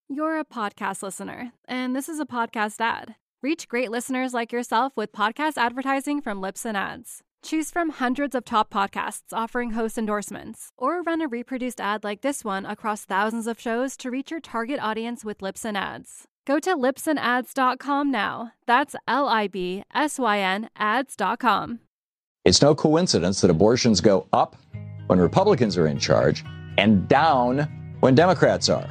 You're a podcast listener, and this is a podcast ad. Reach great listeners like yourself with podcast advertising from Libsyn Ads. Choose from hundreds of top podcasts offering host endorsements, or run a reproduced ad like this one across thousands of shows to reach your target audience with Libsyn Ads. Go to libsynads.com now. That's LIBSYN ads.com. It's no coincidence that abortions go up when Republicans are in charge and down when Democrats are.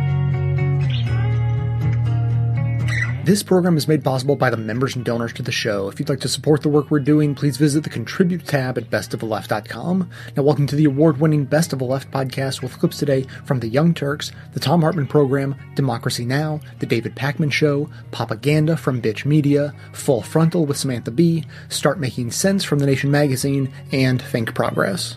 This program is made possible by the members and donors to the show. If you'd like to support the work we're doing, please visit the Contribute tab at bestoftheleft.com. Now, welcome to the award-winning Best of the Left podcast with clips today from The Young Turks, The Thom Hartmann Program, Democracy Now!, The David Pakman Show, Propaganda from Bitch Media, Full Frontal with Samantha Bee, Start Making Sense from The Nation Magazine, and Think Progress.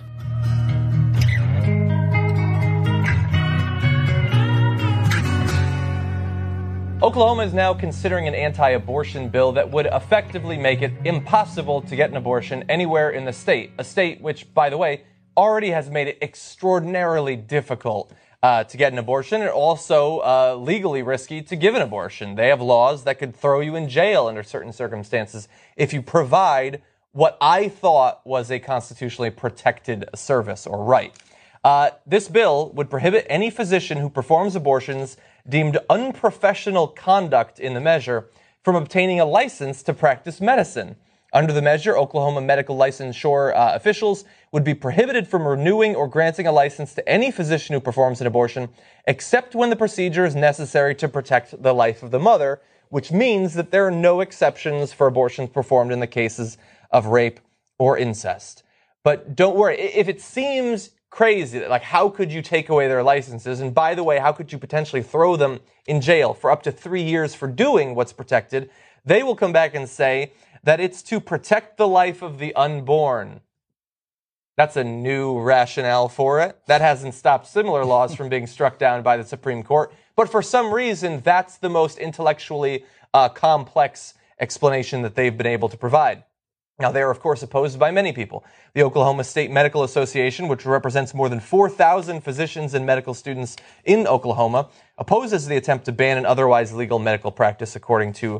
Oklahoma is now considering an anti-abortion bill that would effectively make it impossible to get an abortion anywhere in the state. A state which, by the way, already has made it extraordinarily difficult to get an abortion and also legally risky to give an abortion. They have laws that could throw you in jail under certain circumstances if you provide what I thought was a constitutionally protected service or right. This bill would prohibit any physician who performs abortions deemed unprofessional conduct in the measure from obtaining a license to practice medicine. Under the measure, Oklahoma medical licensure officials would be prohibited from renewing or granting a license to any physician who performs an abortion, except when the procedure is necessary to protect the life of the mother, which means that there are no exceptions for abortions performed in the cases of rape or incest. But don't worry, if it seems crazy, like how could you take away their licenses? And by the way, how could you potentially throw them in jail for up to 3 years for doing what's protected? They will come back and say that it's to protect the life of the unborn. That's a new rationale for it. That hasn't stopped similar laws from being struck down by the Supreme Court. But for some reason, that's the most intellectually complex explanation that they've been able to provide. Now, they are, of course, opposed by many people. The Oklahoma State Medical Association, which represents more than 4,000 physicians and medical students in Oklahoma, opposes the attempt to ban an otherwise legal medical practice, according to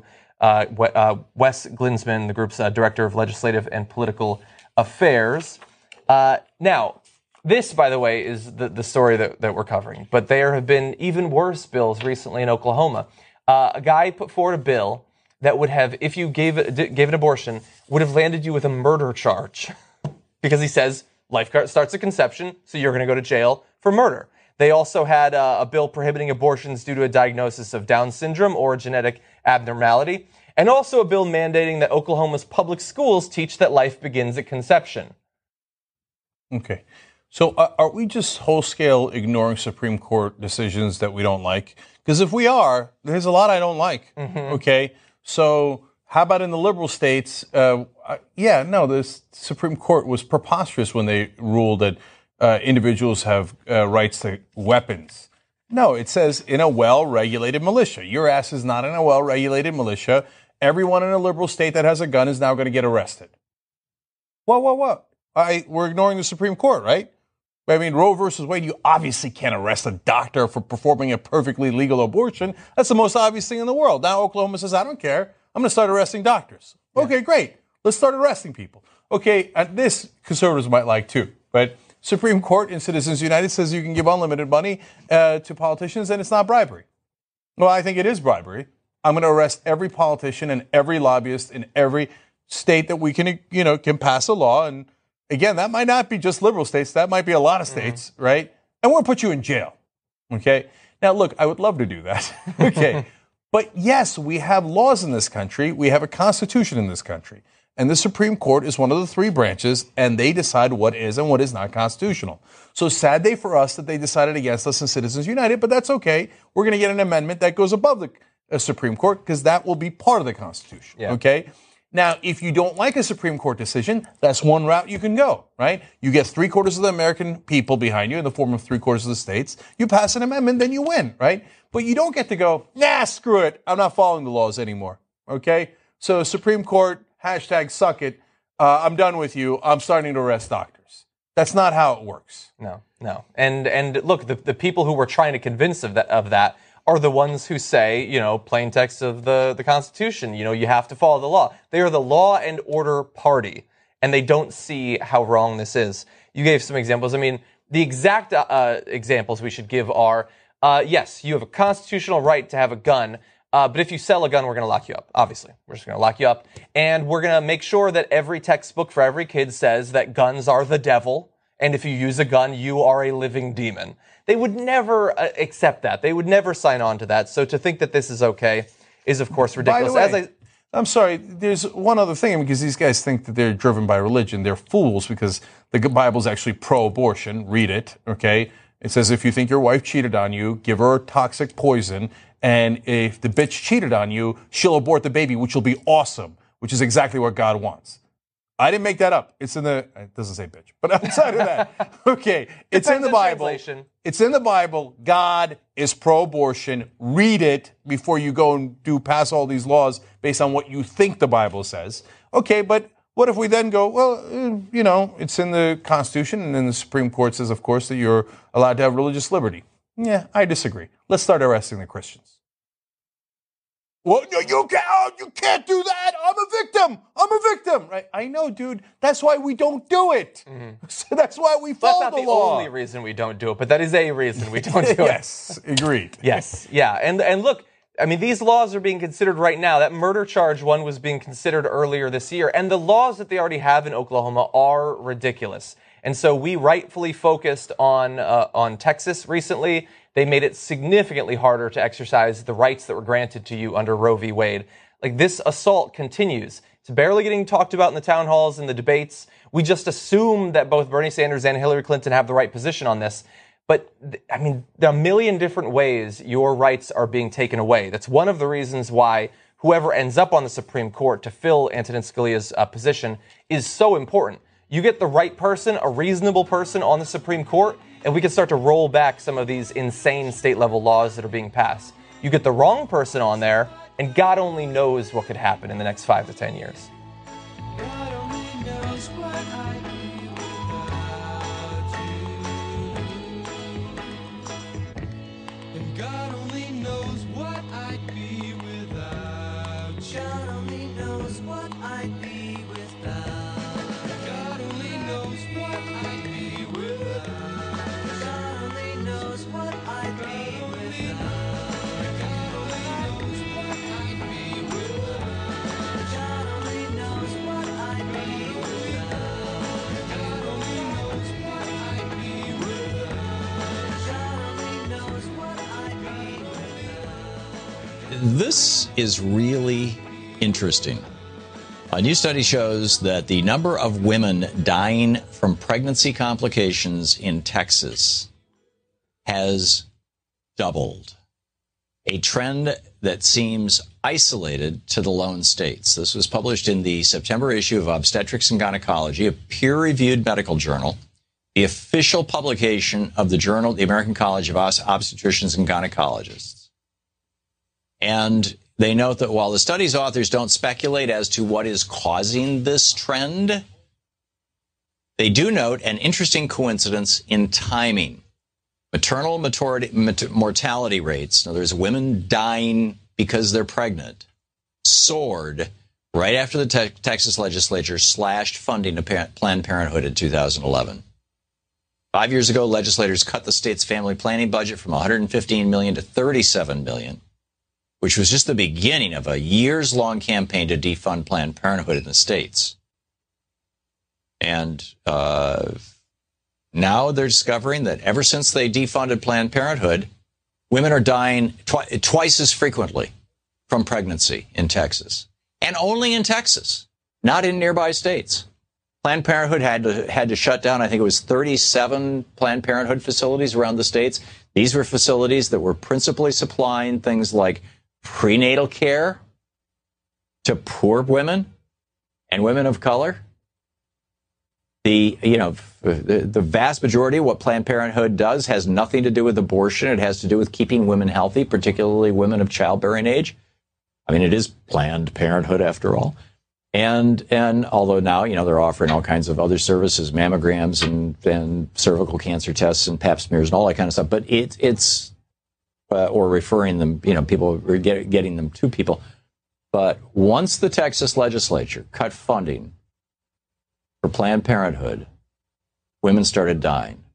Wes Glinsman, the group's director of legislative and political affairs. Now, this, by the way, is the story that we're covering. But there have been even worse bills recently in Oklahoma. A guy put forward a bill that would have, if you gave an abortion, would have landed you with a murder charge. Because he says life starts at conception, so you're going to go to jail for murder. They also had a bill prohibiting abortions due to a diagnosis of Down syndrome or a genetic abnormality. And also a bill mandating that Oklahoma's public schools teach that life begins at conception. Okay. So are we just whole-scale ignoring Supreme Court decisions that we don't like? Because if we are, there's a lot I don't like. Mm-hmm. Okay. So how about in the liberal states? The Supreme Court was preposterous when they ruled that individuals have rights to weapons. No, it says in a well-regulated militia. Your ass is not in a well-regulated militia. Everyone in a liberal state that has a gun is now going to get arrested. What? We're ignoring the Supreme Court, right? I mean, Roe versus Wade, you obviously can't arrest a doctor for performing a perfectly legal abortion. That's the most obvious thing in the world. Now Oklahoma says, I don't care. I'm going to start arresting doctors. Yeah. Okay, great. Let's start arresting people. Okay, and this conservatives might like too. But Supreme Court in Citizens United says you can give unlimited money to politicians and it's not bribery. Well, I think it is bribery. I'm going to arrest every politician and every lobbyist in every state that we can pass a law. And again, that might not be just liberal states. That might be a lot of states, right? And we're going to put you in jail, okay? Now, look, I would love to do that, okay? But yes, we have laws in this country. We have a constitution in this country. And the Supreme Court is one of the three branches, and they decide what is and what is not constitutional. So sad day for us that they decided against us in Citizens United, but that's okay. We're going to get an amendment that goes above the Supreme Court because that will be part of the Constitution, okay? Now, if you don't like a Supreme Court decision, that's one route you can go, right? You get 3/4 of the American people behind you in the form of 3/4 of the states. You pass an amendment, then you win, right? But you don't get to go, nah, screw it. I'm not following the laws anymore, okay? So Supreme Court, #suck it. I'm done with you. I'm starting to arrest doctors. That's not how it works. No. And look, the people who were trying to convince of that are the ones who say, plain text of the Constitution, you have to follow the law. They are the law and order party, and they don't see how wrong this is. You gave some examples. I mean, the exact examples we should give are, yes, you have a constitutional right to have a gun, but if you sell a gun, we're going to lock you up, obviously. We're just going to lock you up, and we're going to make sure that every textbook for every kid says that guns are the devil, and if you use a gun, you are a living demon. They would never accept that. They would never sign on to that. So to think that this is okay is, of course, ridiculous. By the way, I'm sorry, there's one other thing, because these guys think that they're driven by religion. They're fools, because the Bible's actually pro-abortion. Read it, okay? It says if you think your wife cheated on you, give her toxic poison, and if the bitch cheated on you, she'll abort the baby, which will be awesome, which is exactly what God wants. I didn't make that up. It doesn't say bitch, but outside of that, okay, it's in the Bible. It's in the Bible. God is pro-abortion. Read it before you go and pass all these laws based on what you think the Bible says. Okay, but what if we then go, well, it's in the Constitution, and then the Supreme Court says, of course, that you're allowed to have religious liberty. Yeah, I disagree. Let's start arresting the Christians. Well, no, you can't do that. I'm a victim. Right? I know, dude. That's why we don't do it. Mm-hmm. So that's why we follow the law. That's not the only reason we don't do it, but that is a reason we don't do it. Yes, agreed. Yes, yeah. And look, I mean, these laws are being considered right now. That murder charge one was being considered earlier this year. And the laws that they already have in Oklahoma are ridiculous. And so we rightfully focused on Texas recently. They made it significantly harder to exercise the rights that were granted to you under Roe v. Wade. Like, this assault continues. It's barely getting talked about in the town halls and the debates. We just assume that both Bernie Sanders and Hillary Clinton have the right position on this. But, I mean, there are a million different ways your rights are being taken away. That's one of the reasons why whoever ends up on the Supreme Court to fill Antonin Scalia's position is so important. You get the right person, a reasonable person on the Supreme Court, and we can start to roll back some of these insane state-level laws that are being passed. You get the wrong person on there, and God only knows what could happen in the next 5 to 10 years. God only knows what I'd be without you. And God only knows what I'd be without you. God only knows what I'd be without. God only knows what I'd be without. God only knows what I'd be without. God only knows what I'd be without. God only knows what I'd be without. God only knows what I'd be without. God only knows what I'd be without. This is really interesting. A new study shows that the number of women dying from pregnancy complications in Texas has doubled. A trend that seems isolated to the lone states. This was published in the September issue of Obstetrics and Gynecology, a peer-reviewed medical journal, the official publication of the journal, the American College of Obstetricians and Gynecologists. And they note that while the study's authors don't speculate as to what is causing this trend, they do note an interesting coincidence in timing. Maternal mortality rates, in other words, women dying because they're pregnant, soared right after the Texas legislature slashed funding to Planned Parenthood in 2011. 5 years ago, legislators cut the state's family planning budget from $115 million to $37 million, which was just the beginning of a years-long campaign to defund Planned Parenthood in the states. And now they're discovering that ever since they defunded Planned Parenthood, women are dying twice as frequently from pregnancy in Texas. And only in Texas, not in nearby states. Planned Parenthood had to shut down, I think it was 37 Planned Parenthood facilities around the states. These were facilities that were principally supplying things like prenatal care to poor women and women of color. The vast majority of what Planned Parenthood does has nothing to do with abortion. It has to do with keeping women healthy, particularly women of childbearing age. I mean, it is Planned Parenthood after all. And although now, they're offering all kinds of other services, mammograms and cervical cancer tests and pap smears and all that kind of stuff. But it's or referring them, people were getting them to people. But once the Texas legislature cut funding for Planned Parenthood, women started dying.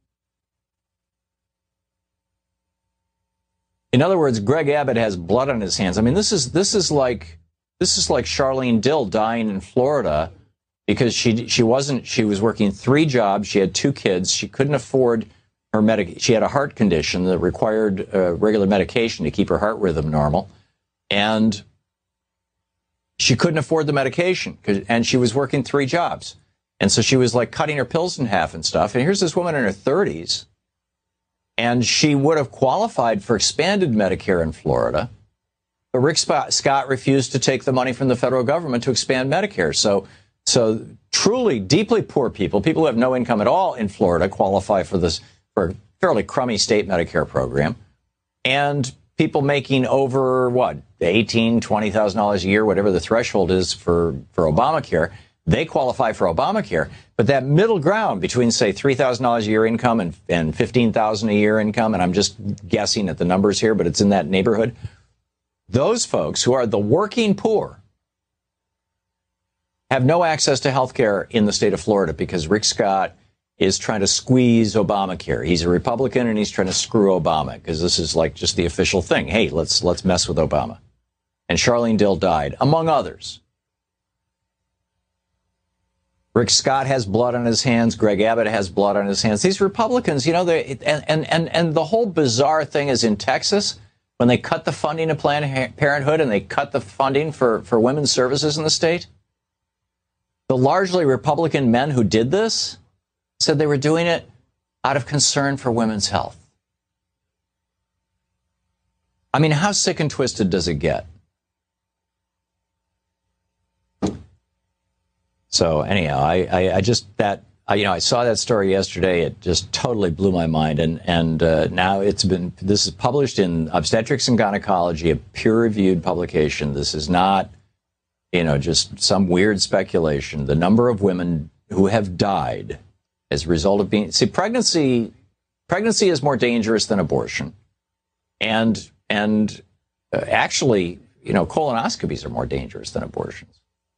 In other words, Greg Abbott has blood on his hands. I mean, this is like Charlene Dill dying in Florida because she was working 3 jobs. She had 2 kids. She couldn't afford her she had a heart condition that required regular medication to keep her heart rhythm normal. And she couldn't afford the medication and she was working 3 jobs. And so she was like cutting her pills in half and stuff. And here's this woman in her 30s. And she would have qualified for expanded Medicare in Florida. But Rick Scott refused to take the money from the federal government to expand Medicare. So truly deeply poor people who have no income at all in Florida qualify for a fairly crummy state Medicare program. And people making over, $18,000, $20,000 a year, whatever the threshold is for Obamacare, they qualify for Obamacare. But that middle ground between, say, $3,000 a year income and $15,000 a year income, and I'm just guessing at the numbers here, but it's in that neighborhood, those folks who are the working poor have no access to health care in the state of Florida because Rick Scott is trying to squeeze Obamacare. He's a Republican and he's trying to screw Obama because this is like just the official thing. Hey, let's mess with Obama. And Charlene Dill died, among others. Rick Scott has blood on his hands. Greg Abbott has blood on his hands. These Republicans, and the whole bizarre thing is in Texas, when they cut the funding of Planned Parenthood and they cut the funding for women's services in the state, the largely Republican men who did this said they were doing it out of concern for women's health. I mean, how sick and twisted does it get? So anyhow, I saw that story yesterday. It just totally blew my mind. And now this is published in Obstetrics and Gynecology, a peer-reviewed publication. This is not, just some weird speculation. The number of women who have died as a result of pregnancy is more dangerous than abortion. And actually, colonoscopies are more dangerous than abortions.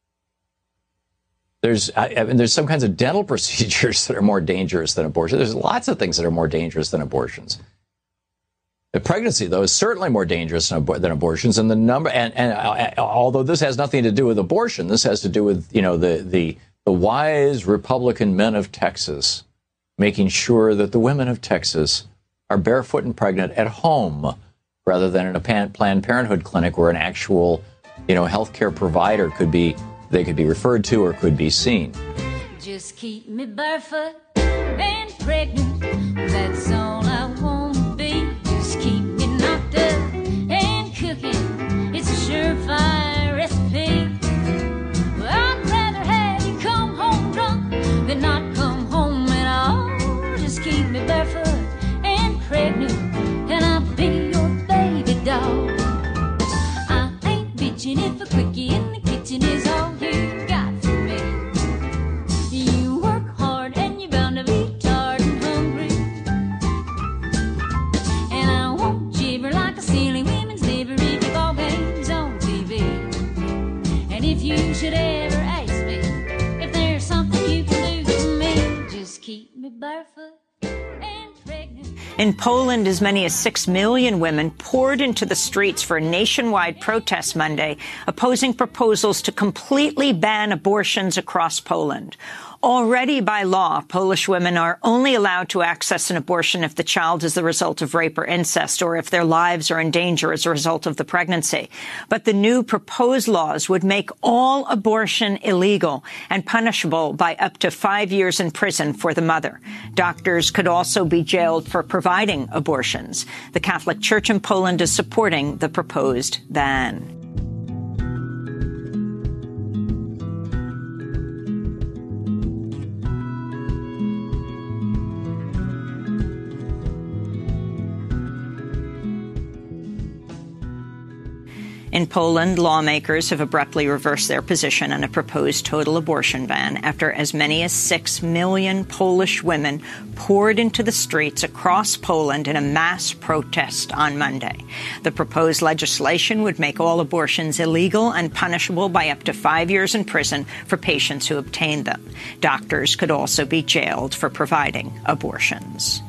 There's some kinds of dental procedures that are more dangerous than abortion. There's lots of things that are more dangerous than abortions. The pregnancy, though, is certainly more dangerous than abortions. And the number, and although this has nothing to do with abortion, this has to do with the wise Republican men of Texas making sure that the women of Texas are barefoot and pregnant at home rather than in a Planned Parenthood clinic where an actual healthcare provider could be referred to or could be seen. Just keep me barefoot and pregnant. That's all I want to be. Just keep me knocked up and cooking. It's a surefire recipe. Well, I'd rather have you come home drunk than not come home at all. Just keep me barefoot and pregnant, and I'll be your baby doll. I ain't bitching if a quickie in the kitchen is all you got for me. You work hard and you're bound to be tired and hungry. And I won't gibber like a silly women's liver if your ball game's on TV. And if you should ever ask me if there's something you can do for me, just keep me barefoot and pregnant. In Poland, as many as 6 million women poured into the streets for a nationwide protest Monday, opposing proposals to completely ban abortions across Poland. Already by law, Polish women are only allowed to access an abortion if the child is the result of rape or incest, or if their lives are in danger as a result of the pregnancy. But the new proposed laws would make all abortion illegal and punishable by up to 5 years in prison for the mother. Doctors could also be jailed for providing abortions. The Catholic Church in Poland is supporting the proposed ban. In Poland, lawmakers have abruptly reversed their position on a proposed total abortion ban after as many as 6 million Polish women poured into the streets across Poland in a mass protest on Monday. The proposed legislation would make all abortions illegal and punishable by up to 5 years in prison for patients who obtained them. Doctors could also be jailed for providing abortions.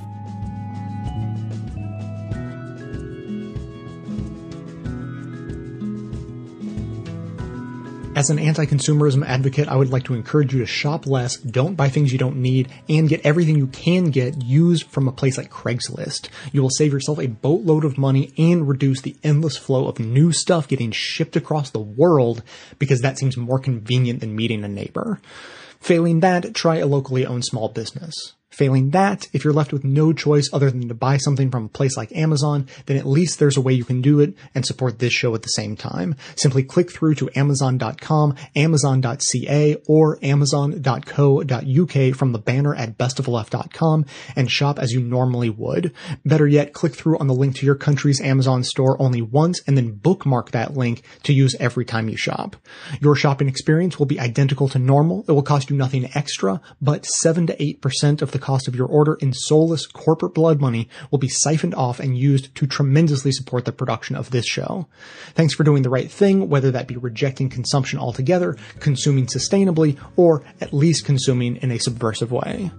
As an anti-consumerism advocate, I would like to encourage you to shop less, don't buy things you don't need, and get everything you can get used from a place like Craigslist. You will save yourself a boatload of money and reduce the endless flow of new stuff getting shipped across the world, because that seems more convenient than meeting a neighbor. Failing that, try a locally owned small business. Failing that, if you're left with no choice other than to buy something from a place like Amazon, then at least there's a way you can do it and support this show at the same time. Simply click through to Amazon.com, Amazon.ca, or Amazon.co.uk from the banner at bestoftheleft.com and shop as you normally would. Better yet, click through on the link to your country's Amazon store only once and then bookmark that link to use every time you shop. Your shopping experience will be identical to normal. It will cost you nothing extra, but 7 to 8% of the cost of your order in soulless corporate blood money will be siphoned off and used to tremendously support the production of this show. Thanks for doing the right thing, whether that be rejecting consumption altogether, consuming sustainably, or at least consuming in a subversive way.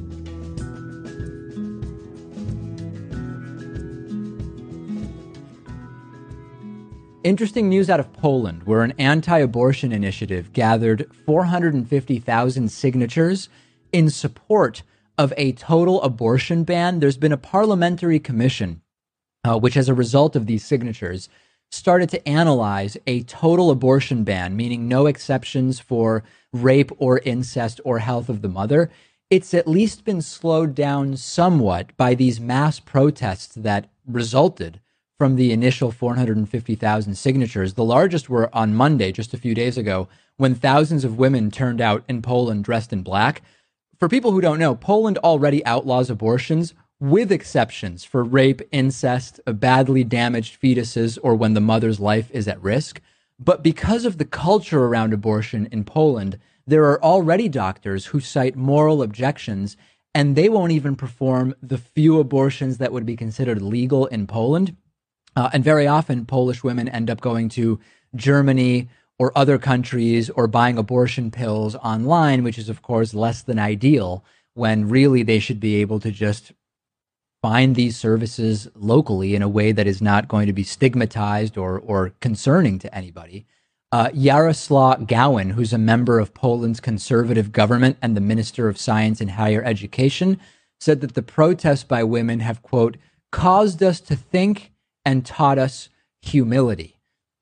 Interesting news out of Poland, where an anti-abortion initiative gathered 450,000 signatures in support of a total abortion ban. There's been a parliamentary commission, which as a result of these signatures, started to analyze a total abortion ban, meaning no exceptions for rape or incest or health of the mother. It's at least been slowed down somewhat by these mass protests that resulted from the initial 450,000 signatures. The largest were on Monday, just a few days ago, when thousands of women turned out in Poland dressed in black. For people who don't know, Poland already outlaws abortions with exceptions for rape, incest, badly damaged fetuses, or when the mother's life is at risk. But because of the culture around abortion in Poland, there are already doctors who cite moral objections, and they won't even perform the few abortions that would be considered legal in Poland. And very often, Polish women end up going to Germany or other countries or buying abortion pills online, which is, of course, less than ideal, when really they should be able to just find these services locally in a way that is not going to be stigmatized or concerning to anybody. Jaroslaw Gowin, who's a member of Poland's conservative government and the Minister of Science and Higher Education, said that the protests by women have, quote, caused us to think and taught us humility.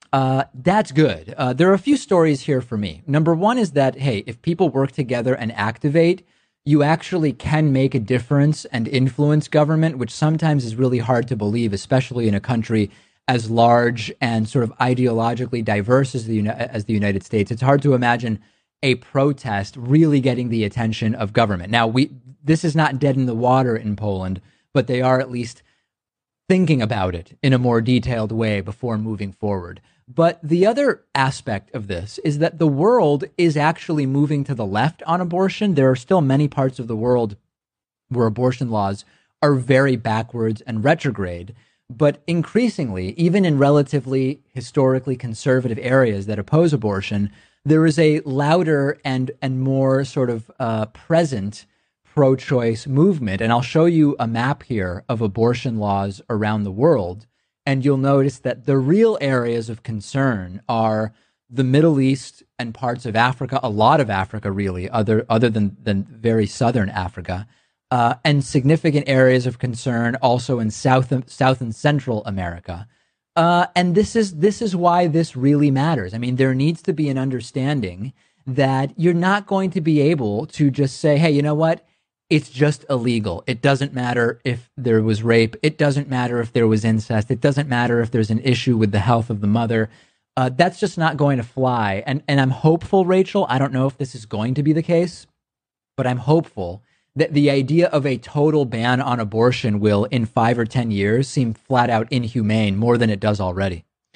That's good. There are a few stories here for me. Number one is that, hey, if people work together and activate, you actually can make a difference and influence government, which sometimes is really hard to believe, especially in a country as large and sort of ideologically diverse as the United States. It's hard to imagine a protest really getting the attention of government. Now, this is not dead in the water in Poland, but they are at least thinking about it in a more detailed way before moving forward. But the other aspect of this is that the world is actually moving to the left on abortion. There are still many parts of the world where abortion laws are very backwards and retrograde. But increasingly, even in relatively historically conservative areas that oppose abortion, there is a louder and more sort of present pro-choice movement. And I'll show you a map here of abortion laws around the world. And you'll notice that the real areas of concern are the Middle East and parts of Africa, a lot of Africa, really, other than very southern Africa, and significant areas of concern also in South and Central America. And this is why this really matters. I mean, there needs to be an understanding that you're not going to be able to just say, hey, you know what? It's just illegal. It doesn't matter if there was rape. It doesn't matter if there was incest. It doesn't matter if there's an issue with the health of the mother. That's just not going to fly. And I'm hopeful, Rachel, I don't know if this is going to be the case, but I'm hopeful that the idea of a total ban on abortion will, in 5 or 10 years, seem flat out inhumane more than it does already.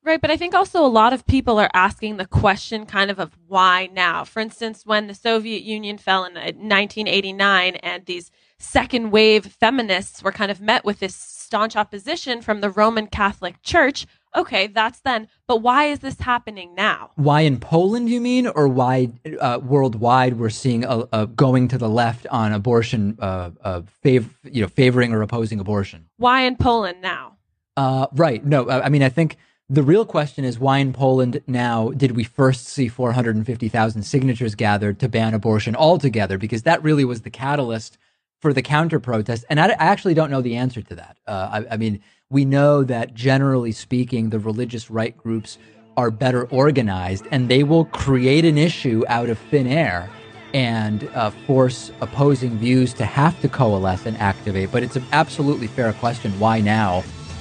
Right, but I think also a lot of people are asking the question kind of why now. For instance, when the Soviet Union fell in 1989 and these second wave feminists were kind of met with this staunch opposition from the Roman Catholic Church, okay, that's then. But why is this happening now? Why in Poland, you mean, or why worldwide we're seeing a going to the left on abortion, favoring or opposing abortion? Why in Poland now? Right. No, I mean, I think the real question is why in Poland now did we first see 450,000 signatures gathered to ban abortion altogether? Because that really was the catalyst for the counter protest. And I actually don't know the answer to that. I mean, we know that generally speaking, the religious right groups are better organized and they will create an issue out of thin air and force opposing views to have to coalesce and activate. But it's an absolutely fair question. Why now?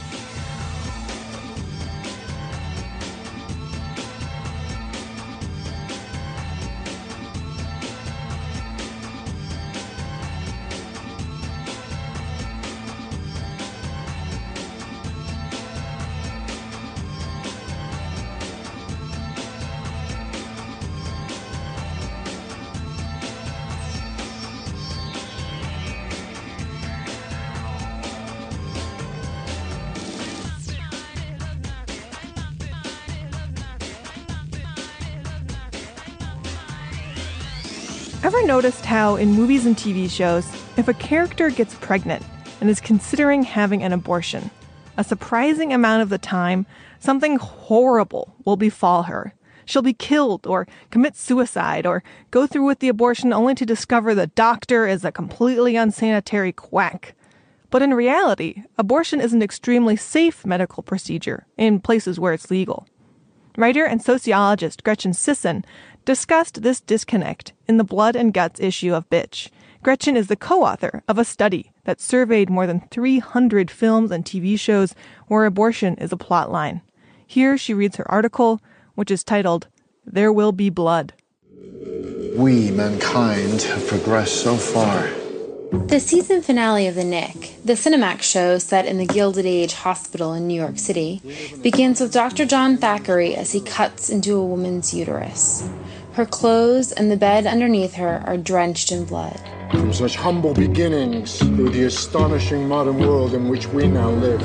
Ever noticed how in movies and TV shows, if a character gets pregnant and is considering having an abortion, a surprising amount of the time, something horrible will befall her. She'll be killed or commit suicide or go through with the abortion only to discover the doctor is a completely unsanitary quack. But in reality, abortion is an extremely safe medical procedure in places where it's legal. Writer and sociologist Gretchen Sisson discussed this disconnect in the Blood and Guts issue of Bitch. Gretchen is the co-author of a study that surveyed more than 300 films and TV shows where abortion is a plot line. Here she reads her article, which is titled, There Will Be Blood. We, mankind, have progressed so far. The season finale of The Nick, the Cinemax show set in the Gilded Age Hospital in New York City, begins with Dr. John Thackeray as he cuts into a woman's uterus. Her clothes and the bed underneath her are drenched in blood. From such humble beginnings through the astonishing modern world in which we now live.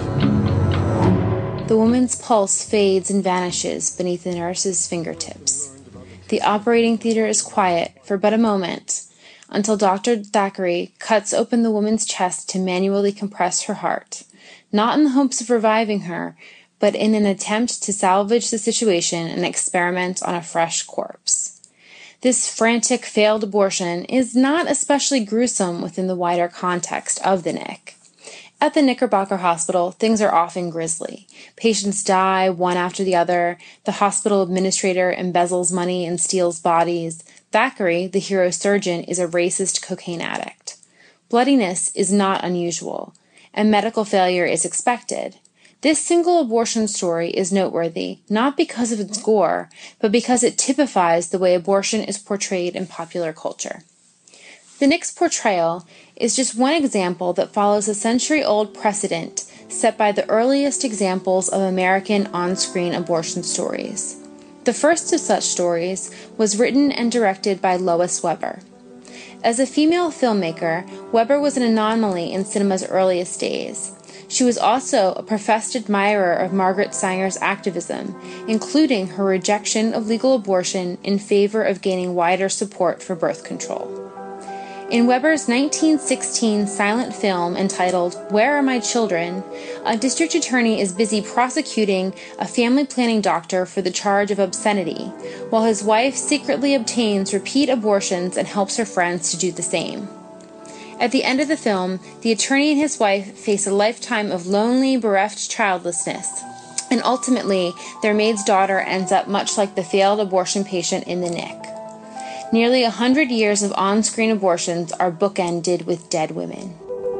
The woman's pulse fades and vanishes beneath the nurse's fingertips. The operating theater is quiet for but a moment, until Dr. Thackeray cuts open the woman's chest to manually compress her heart, not in the hopes of reviving her, but in an attempt to salvage the situation and experiment on a fresh corpse. This frantic failed abortion is not especially gruesome within the wider context of the Nick. At the Knickerbocker Hospital, things are often grisly. Patients die one after the other. The hospital administrator embezzles money and steals bodies. Thackeray, the hero surgeon, is a racist cocaine addict. Bloodiness is not unusual, and medical failure is expected. This single abortion story is noteworthy, not because of its gore, but because it typifies the way abortion is portrayed in popular culture. The Nick's portrayal is just one example that follows a century-old precedent set by the earliest examples of American on-screen abortion stories. The first of such stories was written and directed by Lois Weber. As a female filmmaker, Weber was an anomaly in cinema's earliest days. She was also a professed admirer of Margaret Sanger's activism, including her rejection of legal abortion in favor of gaining wider support for birth control. In Weber's 1916 silent film entitled Where Are My Children?, a district attorney is busy prosecuting a family planning doctor for the charge of obscenity, while his wife secretly obtains repeat abortions and helps her friends to do the same. At the end of the film, the attorney and his wife face a lifetime of lonely, bereft childlessness, and ultimately, their maid's daughter ends up much like the failed abortion patient in The Nick. Nearly 100 years of on-screen abortions are bookended with dead women.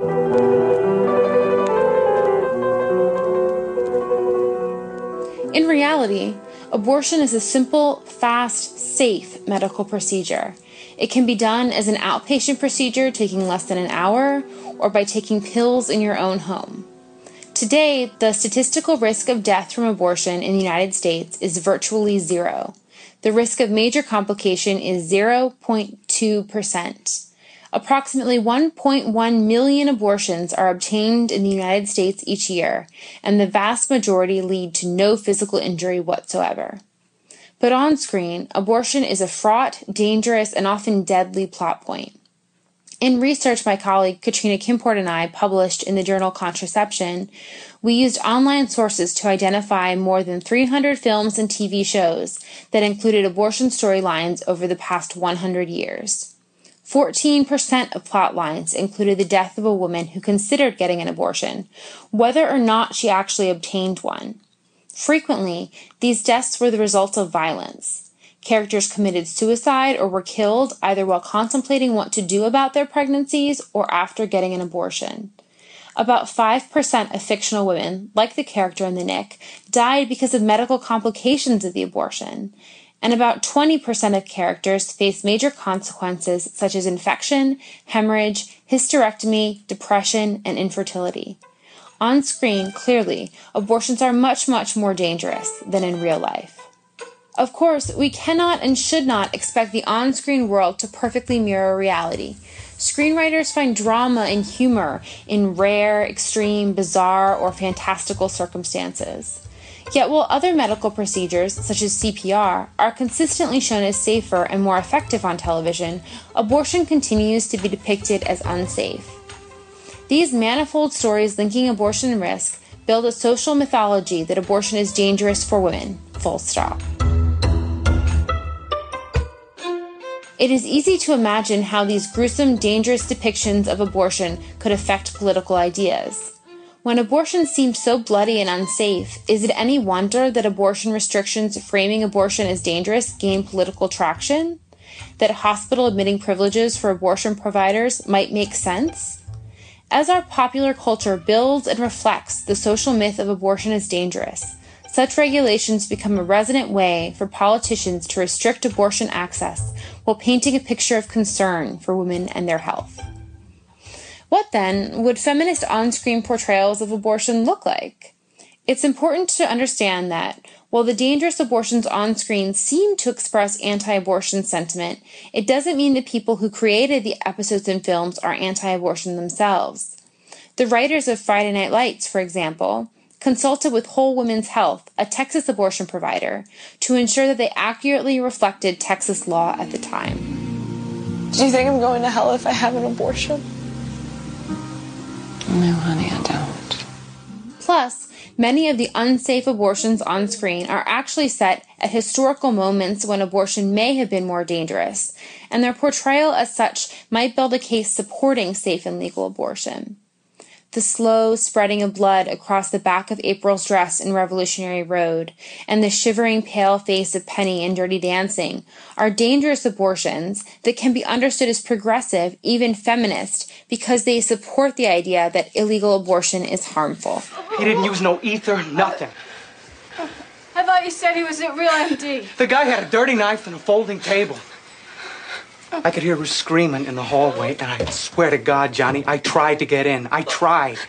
In reality, abortion is a simple, fast, safe medical procedure. It can be done as an outpatient procedure taking less than an hour, or by taking pills in your own home. Today, the statistical risk of death from abortion in the United States is virtually zero. The risk of major complication is 0.2%. Approximately 1.1 million abortions are obtained in the United States each year, and the vast majority lead to no physical injury whatsoever. But on screen, abortion is a fraught, dangerous, and often deadly plot point. In research my colleague Katrina Kimport and I published in the journal Contraception, we used online sources to identify more than 300 films and TV shows that included abortion storylines over the past 100 years. 14% of plot lines included the death of a woman who considered getting an abortion, whether or not she actually obtained one. Frequently, these deaths were the result of violence. Characters committed suicide or were killed either while contemplating what to do about their pregnancies or after getting an abortion. About 5% of fictional women, like the character in The Knick, died because of medical complications of the abortion, and about 20% of characters face major consequences such as infection, hemorrhage, hysterectomy, depression, and infertility. On screen, clearly, abortions are much, much more dangerous than in real life. Of course, we cannot and should not expect the on-screen world to perfectly mirror reality. Screenwriters find drama and humor in rare, extreme, bizarre, or fantastical circumstances. Yet while other medical procedures, such as CPR, are consistently shown as safer and more effective on television, abortion continues to be depicted as unsafe. These manifold stories linking abortion and risk build a social mythology that abortion is dangerous for women, full stop. It is easy to imagine how these gruesome, dangerous depictions of abortion could affect political ideas. When abortion seems so bloody and unsafe, is it any wonder that abortion restrictions framing abortion as dangerous gain political traction? That hospital admitting privileges for abortion providers might make sense? As our popular culture builds and reflects the social myth of abortion as dangerous, such regulations become a resonant way for politicians to restrict abortion access while painting a picture of concern for women and their health. What then would feminist on-screen portrayals of abortion look like? It's important to understand that while the dangerous abortions on screen seem to express anti-abortion sentiment, it doesn't mean the people who created the episodes and films are anti-abortion themselves. The writers of Friday Night Lights, for example, consulted with Whole Women's Health, a Texas abortion provider, to ensure that they accurately reflected Texas law at the time. Do you think I'm going to hell if I have an abortion? No, honey, I don't. Plus, many of the unsafe abortions on screen are actually set at historical moments when abortion may have been more dangerous, and their portrayal as such might build a case supporting safe and legal abortion. The slow spreading of blood across the back of April's dress in Revolutionary Road, and the shivering pale face of Penny in Dirty Dancing are dangerous abortions that can be understood as progressive, even feminist, because they support the idea that illegal abortion is harmful. He didn't use no ether, nothing. I thought you said he was a real MD. The guy had a dirty knife and a folding table. I could hear her screaming in the hallway, and I swear to God, Johnny, I tried to get in. I tried.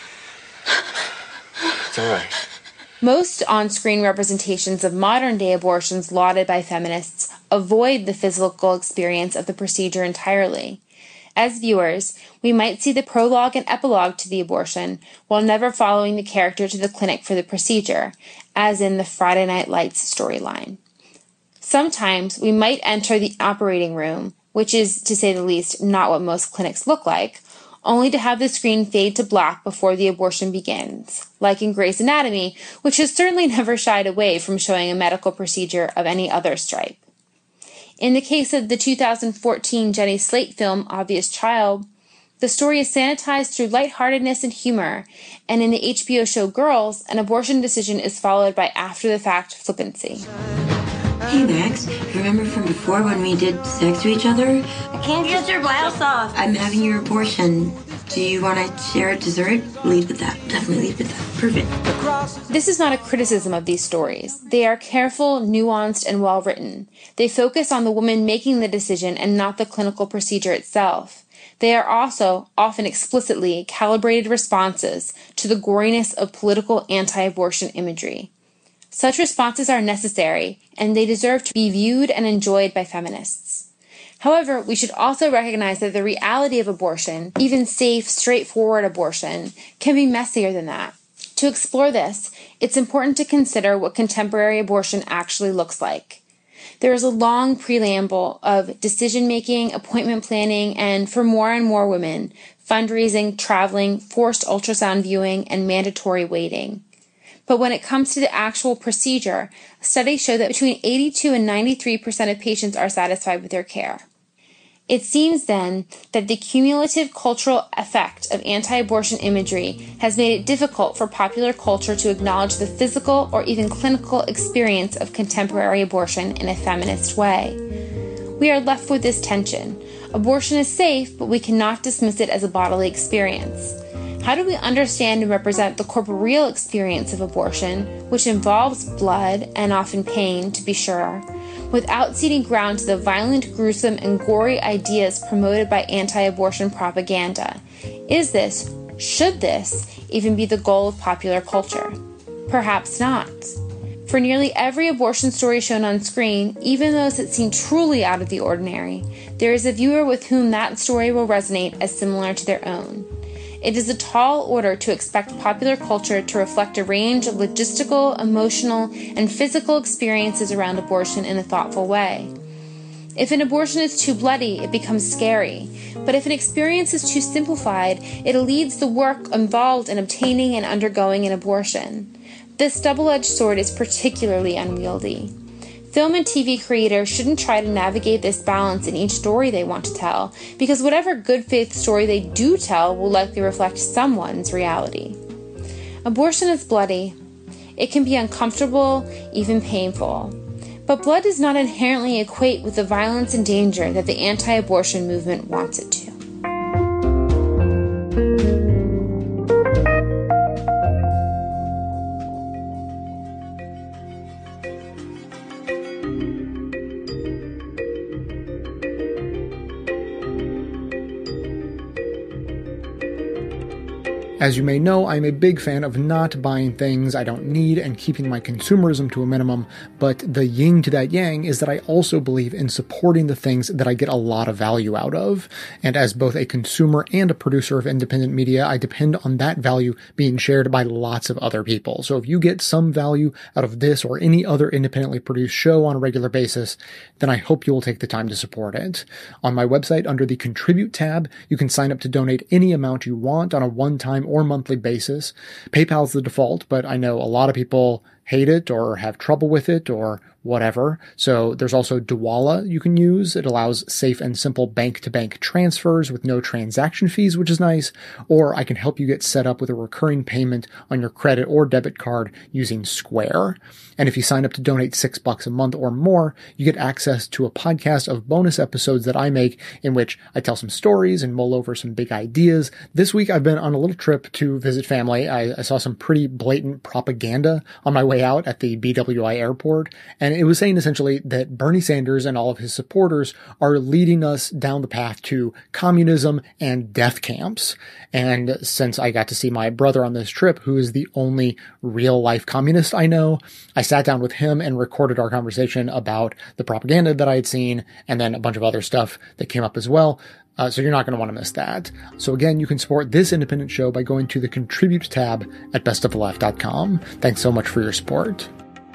It's all right. Most on-screen representations of modern-day abortions lauded by feminists avoid the physical experience of the procedure entirely. As viewers, we might see the prologue and epilogue to the abortion while never following the character to the clinic for the procedure, as in the Friday Night Lights storyline. Sometimes we might enter the operating room, which is, to say the least, not what most clinics look like, only to have the screen fade to black before the abortion begins, like in Grey's Anatomy, which has certainly never shied away from showing a medical procedure of any other stripe. In the case of the 2014 Jenny Slate film Obvious Child, the story is sanitized through lightheartedness and humor, and in the HBO show Girls, an abortion decision is followed by after-the-fact flippancy. Hey, Max, remember from before when we did sex to each other? I can't get your blouse off. I'm having your abortion. Do you want to share a dessert? Lead with that. Definitely lead with that. Perfect. This is not a criticism of these stories. They are careful, nuanced, and well-written. They focus on the woman making the decision and not the clinical procedure itself. they are also often explicitly calibrated responses to the goriness of political anti-abortion imagery. Such responses are necessary, and they deserve to be viewed and enjoyed by feminists. However, we should also recognize that the reality of abortion, even safe, straightforward abortion, can be messier than that. To explore this, it's important to consider what contemporary abortion actually looks like. There is a long preamble of decision-making, appointment planning, and for more and more women, fundraising, traveling, forced ultrasound viewing, and mandatory waiting. But when it comes to the actual procedure, studies show that between 82 and 93% of patients are satisfied with their care. It seems then that the cumulative cultural effect of anti-abortion imagery has made it difficult for popular culture to acknowledge the physical or even clinical experience of contemporary abortion in a feminist way. We are left with this tension. Abortion is safe, but we cannot dismiss it as a bodily experience. How do we understand and represent the corporeal experience of abortion, which involves blood and often pain, to be sure, without ceding ground to the violent, gruesome, and gory ideas promoted by anti-abortion propaganda? Should this even be the goal of popular culture? Perhaps not. For nearly every abortion story shown on screen, even those that seem truly out of the ordinary, there is a viewer with whom that story will resonate as similar to their own. It is a tall order to expect popular culture to reflect a range of logistical, emotional, and physical experiences around abortion in a thoughtful way. If an abortion is too bloody, it becomes scary. But if an experience is too simplified, it elides the work involved in obtaining and undergoing an abortion. This double-edged sword is particularly unwieldy. Film and TV creators shouldn't try to navigate this balance in each story they want to tell, because whatever good faith story they do tell will likely reflect someone's reality. Abortion is bloody. It can be uncomfortable, even painful. But blood does not inherently equate with the violence and danger that the anti-abortion movement wants it to. As you may know, I'm a big fan of not buying things I don't need and keeping my consumerism to a minimum, but the yin to that yang is that I also believe in supporting the things that I get a lot of value out of. And as both a consumer and a producer of independent media, I depend on that value being shared by lots of other people. So if you get some value out of this or any other independently produced show on a regular basis, then I hope you will take the time to support it. On my website, under the Contribute tab, you can sign up to donate any amount you want on a one-time or monthly basis. PayPal's the default, but I know a lot of people hate it or have trouble with it or whatever. So there's also Dwolla you can use. It allows safe and simple bank-to-bank transfers with no transaction fees, which is nice. Or I can help you get set up with a recurring payment on your credit or debit card using Square. And if you sign up to donate $6 a month or more, you get access to a podcast of bonus episodes that I make in which I tell some stories and mull over some big ideas. This week I've been on a little trip to visit family. I saw some pretty blatant propaganda on my way out at the BWI airport, and it was saying essentially that Bernie Sanders and all of his supporters are leading us down the path to communism and death camps. And since I got to see my brother on this trip, who is the only real-life communist I know, I sat down with him and recorded our conversation about the propaganda that I had seen, and then a bunch of other stuff that came up as well. So you're not going to want to miss that. So again, you can support this independent show by going to the Contribute tab at bestoftheleft.com. Thanks so much for your support.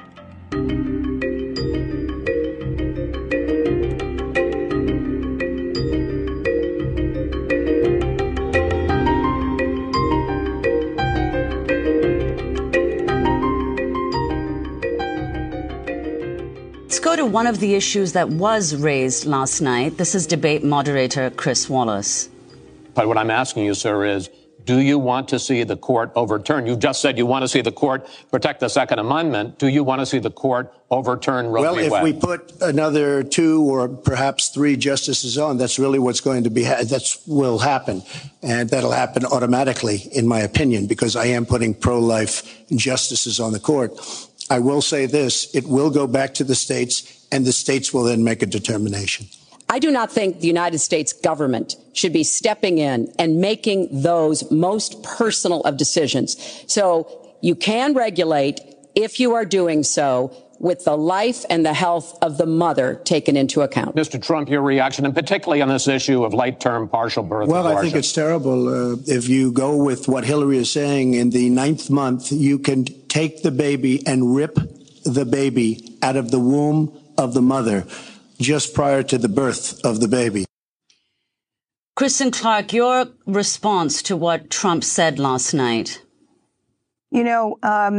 Let's go to one of the issues that was raised last night. This is debate moderator Chris Wallace. But what I'm asking you, sir, is do you want to see the court overturn? You just said you want to see the court protect the Second Amendment. Do you want to see the court overturn Roe v. Wade? Well, if we put another 2 or perhaps 3 justices on, that's really what's going to be, that will happen. And that'll happen automatically, in my opinion, because I am putting pro-life justices on the court. I will say this, it will go back to the states, and the states will then make a determination. I do not think the United States government should be stepping in and making those most personal of decisions. So you can regulate if you are doing so with the life and the health of the mother taken into account. Mr. Trump, your reaction, and particularly on this issue of late-term partial birth Well, abortion. I think it's terrible. If you go with what Hillary is saying, in the 9th month, you can take the baby and rip the baby out of the womb of the mother just prior to the birth of the baby. Kristen Clark, your response to what Trump said last night. You know,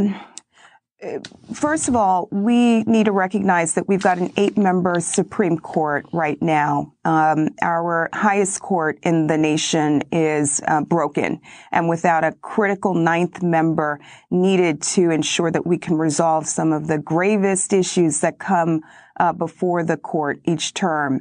first of all, we need to recognize that we've got an 8-member Supreme Court right now. Our highest court in the nation is broken, and without a critical 9th member needed to ensure that we can resolve some of the gravest issues that come before the court each term.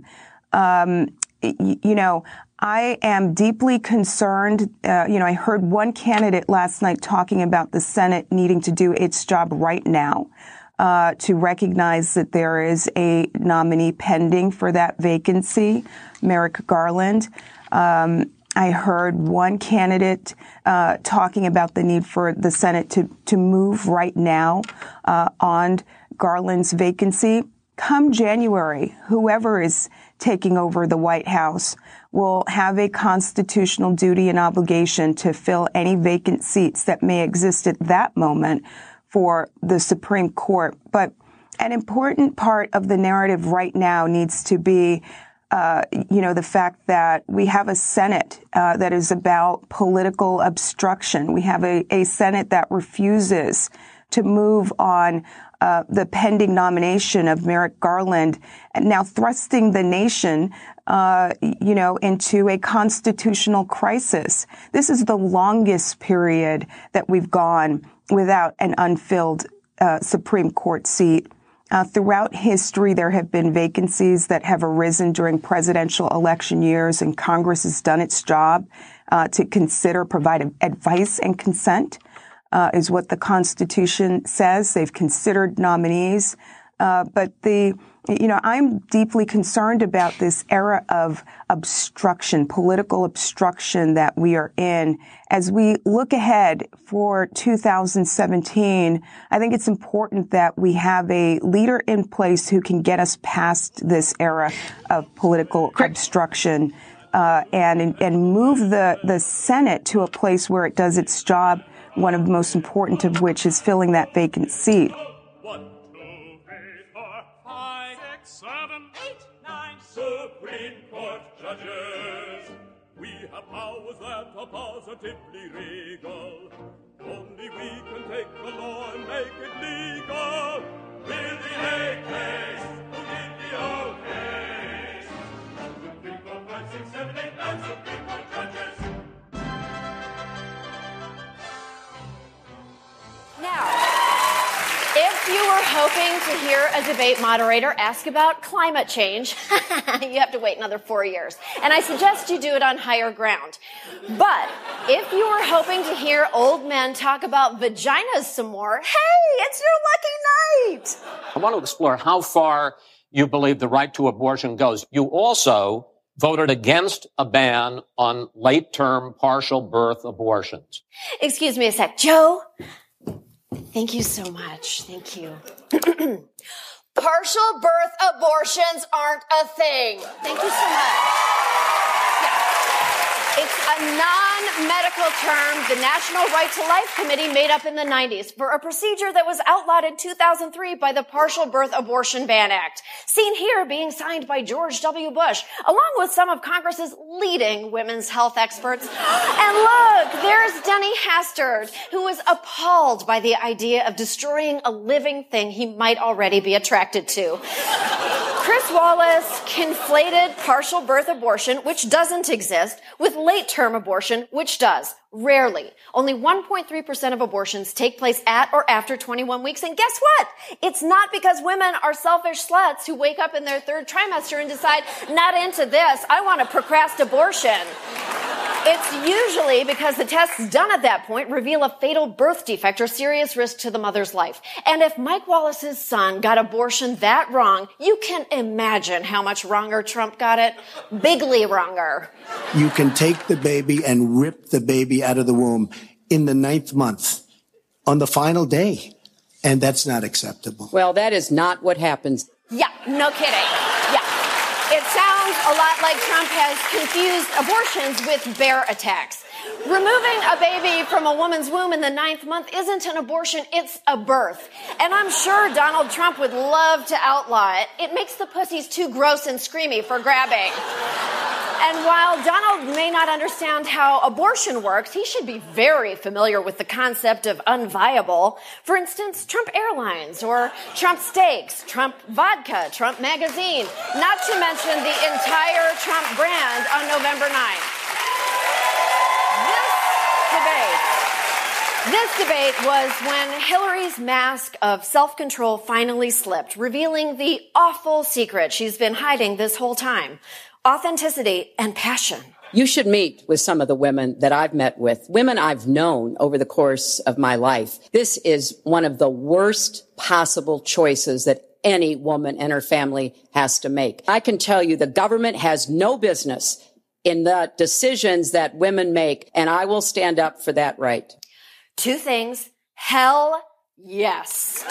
You know, I am deeply concerned. I heard one candidate last night talking about the Senate needing to do its job right now to recognize that there is a nominee pending for that vacancy, Merrick Garland. I heard one candidate talking about the need for the Senate to move right now on Garland's vacancy. Come January, whoever is taking over the White House will have a constitutional duty and obligation to fill any vacant seats that may exist at that moment for the Supreme Court. But an important part of the narrative right now needs to be, the fact that we have a Senate that is about political obstruction. We have a Senate that refuses to move on the pending nomination of Merrick Garland, and now thrusting the nation, into a constitutional crisis. This is the longest period that we've gone without an unfilled Supreme Court seat. Throughout history, there have been vacancies that have arisen during presidential election years, and Congress has done its job to provide advice and consent. Is what the Constitution says. They've considered nominees. But I'm deeply concerned about this era of obstruction, political obstruction that we are in. As we look ahead for 2017, I think it's important that we have a leader in place who can get us past this era of political obstruction, and move the Senate to a place where it does its job, one of the most important of which is filling that vacant seat. 1, 2, 3, 4, 5, 6, 7, 8, 9 Supreme Court judges. We have powers that are positively regal. Only we can take the law and make it legal. We're the A case, who did the O case. 1, 2, 3, 4, 5, 6, 7, 8, 9 Supreme Court judges. Now, if you were hoping to hear a debate moderator ask about climate change, you have to wait another 4 years. And I suggest you do it on higher ground. But if you were hoping to hear old men talk about vaginas some more, hey, it's your lucky night. I want to explore how far you believe the right to abortion goes. You also voted against a ban on late-term partial birth abortions. Excuse me a sec. Joe? Thank you so much. Thank you. Partial birth abortions aren't a thing. Thank you so much. It's a non-medical term the National Right to Life Committee made up in the 90s for a procedure that was outlawed in 2003 by the Partial Birth Abortion Ban Act, seen here being signed by George W. Bush, along with some of Congress's leading women's health experts. And look, there's Denny Hastert, who was appalled by the idea of destroying a living thing he might already be attracted to. Chris Wallace conflated partial birth abortion, which doesn't exist, with late-term abortion, which does. Rarely. Only 1.3% of abortions take place at or after 21 weeks. And guess what? It's not because women are selfish sluts who wake up in their third trimester and decide, not into this, I want to procrast abortion. It's usually because the tests done at that point reveal a fatal birth defect or serious risk to the mother's life. And if Mike Wallace's son got abortion that wrong, you can imagine how much wronger Trump got it. Bigly wronger. You can take the baby and rip the baby out of the womb in the 9th month on the final day. And that's not acceptable. Well, that is not what happens. Yeah, no kidding. Yeah. It sounds a lot like Trump has confused abortions with bear attacks. Removing a baby from a woman's womb in the 9th month isn't an abortion, it's a birth. And I'm sure Donald Trump would love to outlaw it. It makes the pussies too gross and screamy for grabbing. And while Donald may not understand how abortion works, he should be very familiar with the concept of unviable. For instance, Trump Airlines or Trump Steaks, Trump Vodka, Trump Magazine, not to mention the entire Trump brand on November 9th. This debate was when Hillary's mask of self-control finally slipped, revealing the awful secret she's been hiding this whole time: authenticity and passion. You should meet with some of the women that I've met with, women I've known over the course of my life. This is one of the worst possible choices that any woman and her family has to make. I can tell you the government has no business in the decisions that women make, and I will stand up for that right. 2 things. Hell yes.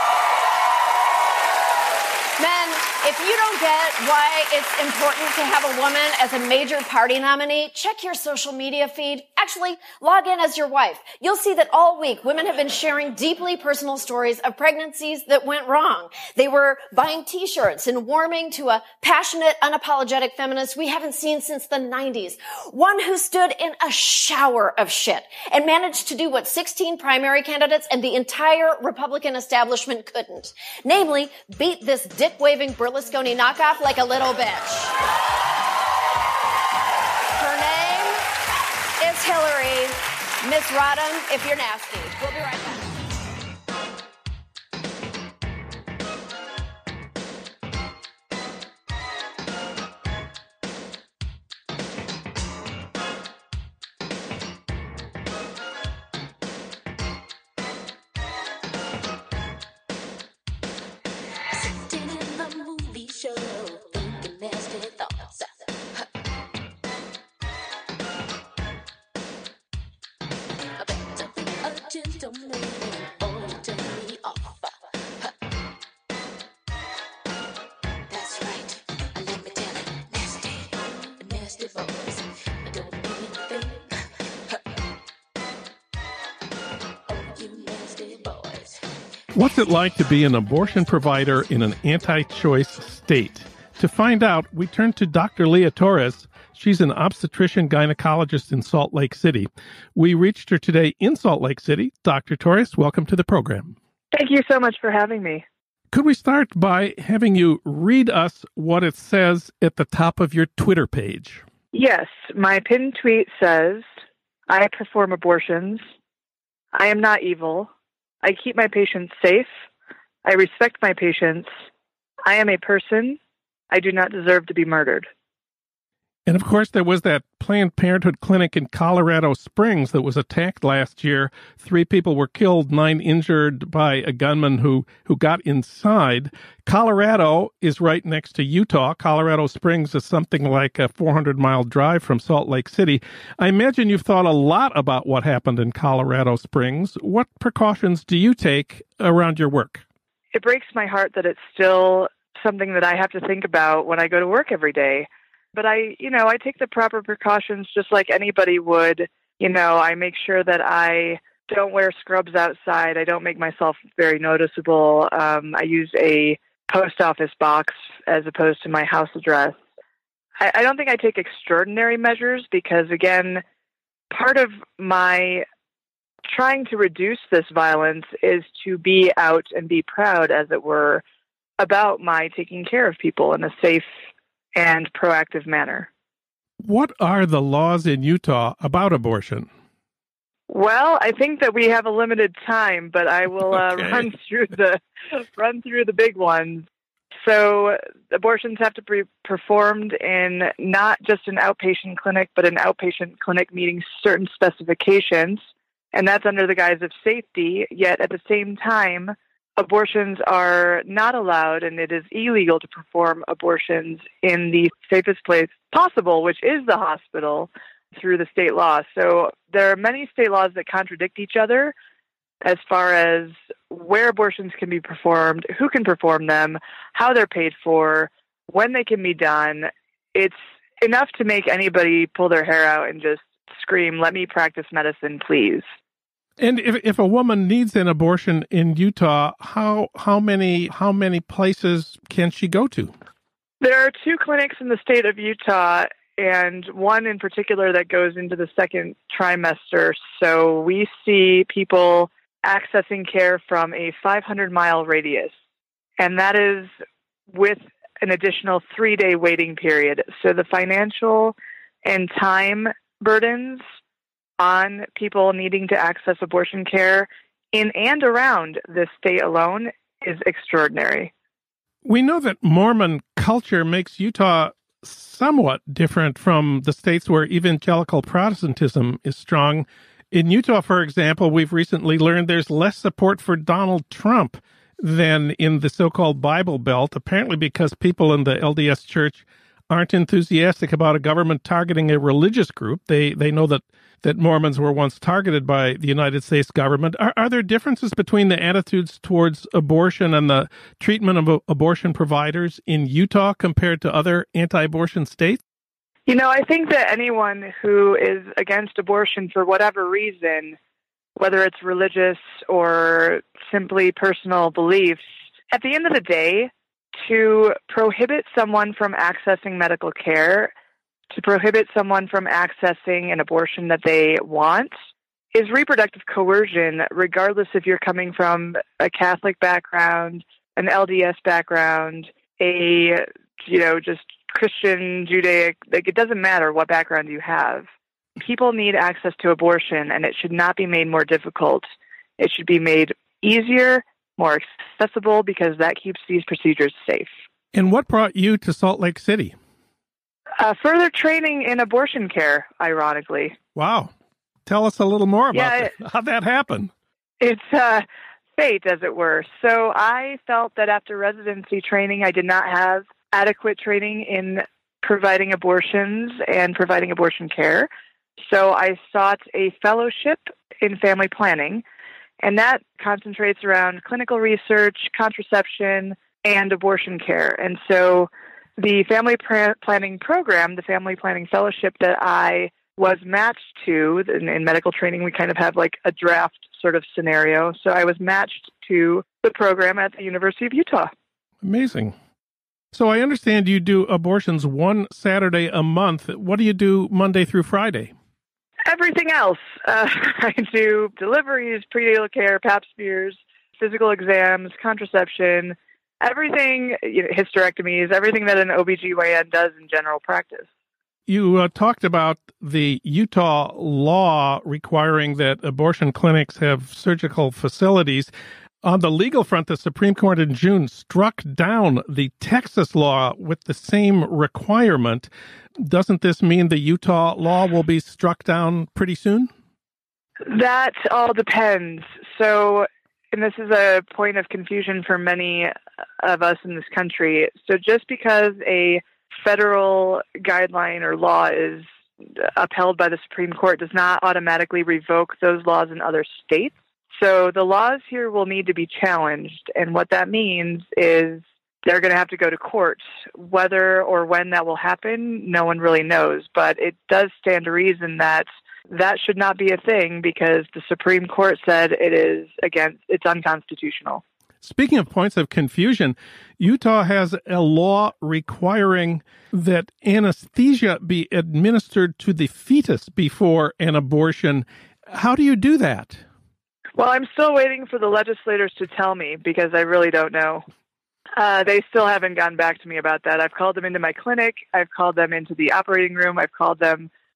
Men, if you don't get why it's important to have a woman as a major party nominee, check your social media feed. Actually, log in as your wife. You'll see that all week women have been sharing deeply personal stories of pregnancies that went wrong. They were buying t-shirts and warming to a passionate, unapologetic feminist we haven't seen since the 90s. One who stood in a shower of shit and managed to do what 16 primary candidates and the entire Republican establishment couldn't. Namely, beat this dick-waving Berlusconi knockoff like a little bitch. Her name is Hillary. Miss Rodham, if you're nasty. We'll be right back. What's it like to be an abortion provider in an anti-choice state? To find out, we turn to Dr. Leah Torres. She's an obstetrician gynecologist in Salt Lake City. We reached her today in Salt Lake City. Dr. Torres, welcome to the program. Thank you so much for having me. Could we start by having you read us what it says at the top of your Twitter page? Yes, my pinned tweet says, I perform abortions. I am not evil. I keep my patients safe. I respect my patients. I am a person. I do not deserve to be murdered. And of course, there was that Planned Parenthood clinic in Colorado Springs that was attacked last year. 3 people were killed, 9 injured by a gunman who got inside. Colorado is right next to Utah. Colorado Springs is something like a 400-mile drive from Salt Lake City. I imagine you've thought a lot about what happened in Colorado Springs. What precautions do you take around your work? It breaks my heart that it's still something that I have to think about when I go to work every day. But I take the proper precautions just like anybody would. I make sure that I don't wear scrubs outside. I don't make myself very noticeable. I use a post office box as opposed to my house address. I don't think I take extraordinary measures because, again, part of my trying to reduce this violence is to be out and be proud, as it were, about my taking care of people in a safe and proactive manner. What are the laws in Utah about abortion? Well, I think that we have a limited time, but I will run through the big ones. So abortions have to be performed in not just an outpatient clinic, but an outpatient clinic meeting certain specifications, and that's under the guise of safety. Yet at the same time, abortions are not allowed, and it is illegal to perform abortions in the safest place possible, which is the hospital, through the state law. So there are many state laws that contradict each other as far as where abortions can be performed, who can perform them, how they're paid for, when they can be done. It's enough to make anybody pull their hair out and just scream, "Let me practice medicine, please." And if a woman needs an abortion in Utah, how many places can she go to? There are 2 clinics in the state of Utah, and one in particular that goes into the second trimester. So we see people accessing care from a 500-mile radius, and that is with an additional 3-day waiting period. So the financial and time burdens on people needing to access abortion care in and around this state alone is extraordinary. We know that Mormon culture makes Utah somewhat different from the states where evangelical Protestantism is strong. In Utah, for example, we've recently learned there's less support for Donald Trump than in the so-called Bible Belt, apparently because people in the LDS Church aren't enthusiastic about a government targeting a religious group. They know that Mormons were once targeted by the United States government. Are there differences between the attitudes towards abortion and the treatment of abortion providers in Utah compared to other anti-abortion states? You know, I think that anyone who is against abortion for whatever reason, whether it's religious or simply personal beliefs, at the end of the day, to prohibit someone from accessing medical care, to prohibit someone from accessing an abortion that they want, is reproductive coercion, regardless if you're coming from a Catholic background, an LDS background, just Christian, Judaic, it doesn't matter what background you have. People need access to abortion, and it should not be made more difficult. It should be made easier, more accessible, because that keeps these procedures safe. And what brought you to Salt Lake City? Further training in abortion care, ironically. Wow. Tell us a little more about how that happened. It's fate, as it were. So I felt that after residency training, I did not have adequate training in providing abortions and providing abortion care. So I sought a fellowship in family planning, and that concentrates around clinical research, contraception, and abortion care. And so the family planning program, the family planning fellowship that I was matched to, in medical training, we kind of have like a draft sort of scenario. So I was matched to the program at the University of Utah. Amazing. So I understand you do abortions one Saturday a month. What do you do Monday through Friday? Everything else. I do deliveries, prenatal care, pap smears, physical exams, contraception, everything, hysterectomies, everything that an OBGYN does in general practice. You talked about the Utah law requiring that abortion clinics have surgical facilities. On the legal front, the Supreme Court in June struck down the Texas law with the same requirement. Doesn't this mean the Utah law will be struck down pretty soon? That all depends. So, and this is a point of confusion for many of us in this country. So just because a federal guideline or law is upheld by the Supreme Court does not automatically revoke those laws in other states. So the laws here will need to be challenged, and what that means is they're going to have to go to court. Whether or when that will happen, no one really knows, but it does stand to reason that that should not be a thing because the Supreme Court said it's unconstitutional. Speaking of points of confusion, Utah has a law requiring that anesthesia be administered to the fetus before an abortion. How do you do that? Well, I'm still waiting for the legislators to tell me because I really don't know. They still haven't gotten back to me about that. I've called them into my clinic. I've called them into the operating room. I've called them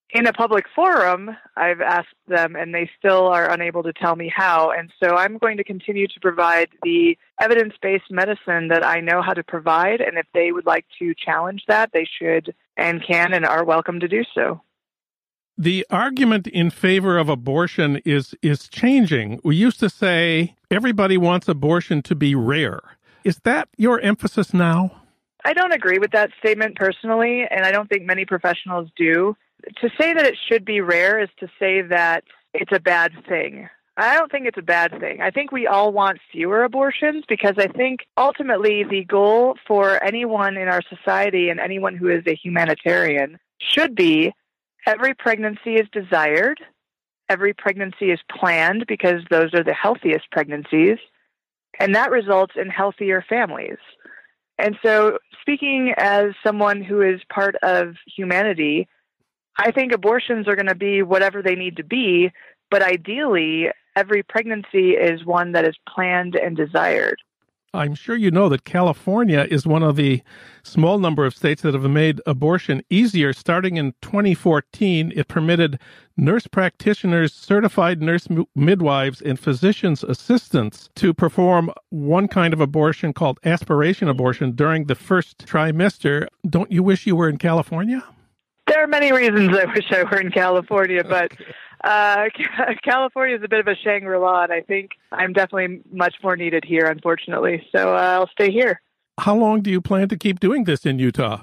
in a public forum, I've asked them, and they still are unable to tell me how. And so I'm going to continue to provide the evidence-based medicine that I know how to provide. And if they would like to challenge that, they should and can and are welcome to do so. The argument in favor of abortion is changing. We used to say everybody wants abortion to be rare. Is that your emphasis now? I don't agree with that statement personally, and I don't think many professionals do. To say that it should be rare is to say that it's a bad thing. I don't think it's a bad thing. I think we all want fewer abortions because I think ultimately the goal for anyone in our society and anyone who is a humanitarian should be every pregnancy is desired, every pregnancy is planned because those are the healthiest pregnancies, and that results in healthier families. And so speaking as someone who is part of humanity, I think abortions are going to be whatever they need to be, but ideally, every pregnancy is one that is planned and desired. I'm sure you know that California is one of the small number of states that have made abortion easier. Starting in 2014, it permitted nurse practitioners, certified nurse midwives, and physician's assistants to perform one kind of abortion called aspiration abortion during the first trimester. Don't you wish you were in California? There are many reasons I wish I were in California, but California is a bit of a Shangri-La, and I think I'm definitely much more needed here, unfortunately. So I'll stay here. How long do you plan to keep doing this in Utah?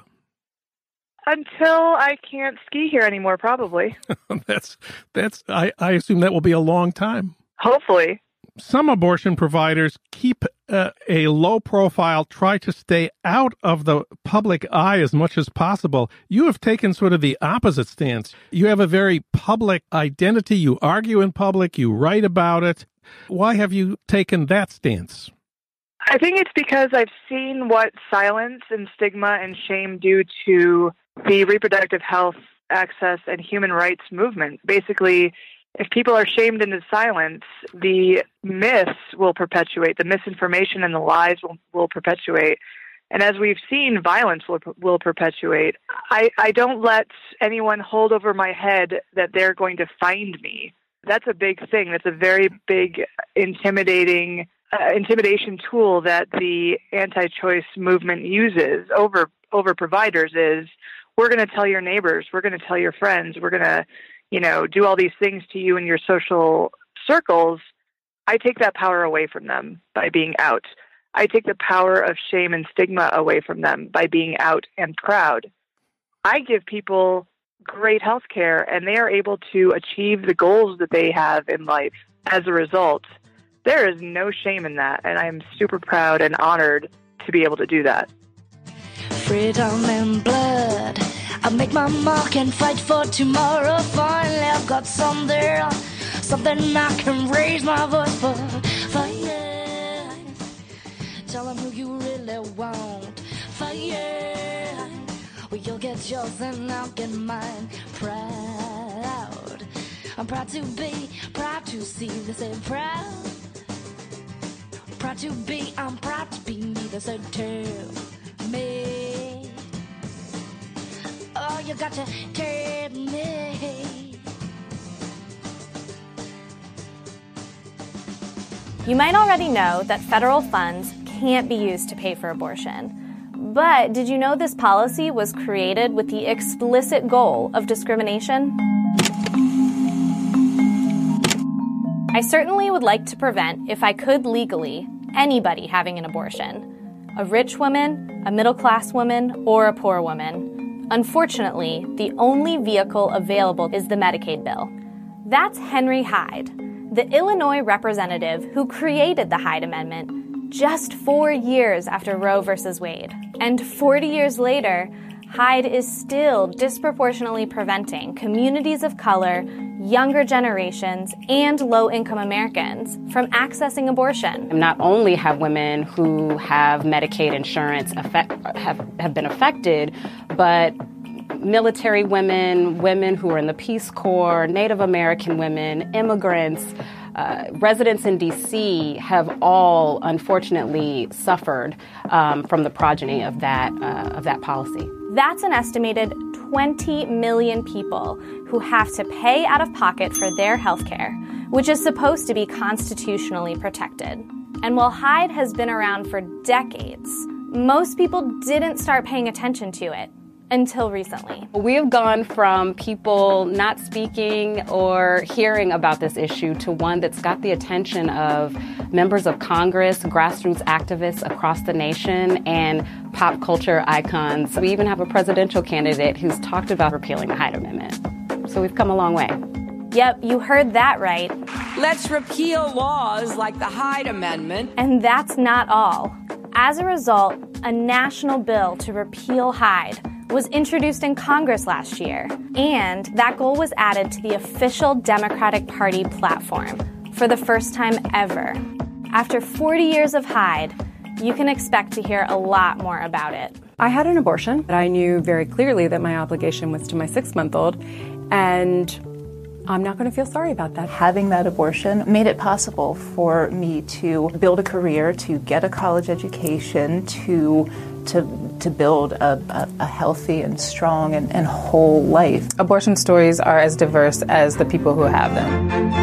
Until I can't ski here anymore, probably. I assume that will be a long time. Hopefully. Some abortion providers keep a low profile, try to stay out of the public eye as much as possible. You have taken sort of the opposite stance. You have a very public identity. You argue in public. You write about it. Why have you taken that stance? I think it's because I've seen what silence and stigma and shame do to the reproductive health, access, and human rights movement. Basically, if people are shamed into silence, the myths will perpetuate, the misinformation and the lies will perpetuate. And as we've seen, violence will perpetuate. I don't let anyone hold over my head that they're going to find me. That's a big thing. That's a very big intimidation tool that the anti-choice movement uses over providers is, we're going to tell your neighbors, we're going to tell your friends, we're going to do all these things to you in your social circles. I take that power away from them by being out. I take the power of shame and stigma away from them by being out and proud. I give people great health care, and they are able to achieve the goals that they have in life as a result. There is no shame in that, and I am super proud and honored to be able to do that. Freedom and blood, I'll make my mark and fight for tomorrow. Finally, I've got something I can raise my voice for. Fire, tell them who you really want. Fire, well, you'll get yours and I'll get mine. Proud, I'm proud to be, proud to see. They say proud, proud to be, I'm proud to be me. They say tell me. Oh, you got to tell me. You might already know that federal funds can't be used to pay for abortion. But did you know this policy was created with the explicit goal of discrimination? I certainly would like to prevent, if I could legally, anybody having an abortion. A rich woman, a middle-class woman, or a poor woman. Unfortunately, the only vehicle available is the Medicaid bill. That's Henry Hyde, the Illinois representative who created the Hyde Amendment just 4 years after Roe v. Wade. And 40 years later, Hyde is still disproportionately preventing communities of color, younger generations, and low-income Americans from accessing abortion. Not only have women who have Medicaid insurance have been affected, but military women, women who are in the Peace Corps, Native American women, immigrants, residents in D.C. have all unfortunately suffered from the progeny of that policy. That's an estimated 20 million people who have to pay out of pocket for their health care, which is supposed to be constitutionally protected. And while Hyde has been around for decades, most people didn't start paying attention to it until recently. We have gone from people not speaking or hearing about this issue to one that's got the attention of members of Congress, grassroots activists across the nation, and pop culture icons. We even have a presidential candidate who's talked about repealing the Hyde Amendment. So we've come a long way. Yep, you heard that right. Let's repeal laws like the Hyde Amendment. And that's not all. As a result, a national bill to repeal Hyde was introduced in Congress last year, and that goal was added to the official Democratic Party platform for the first time ever. After 40 years of Hyde, you can expect to hear a lot more about it. I had an abortion, but I knew very clearly that my obligation was to my 6-month-old, and I'm not going to feel sorry about that. Having that abortion made it possible for me to build a career, to get a college education, to build a healthy and strong and whole life. Abortion stories are as diverse as the people who have them.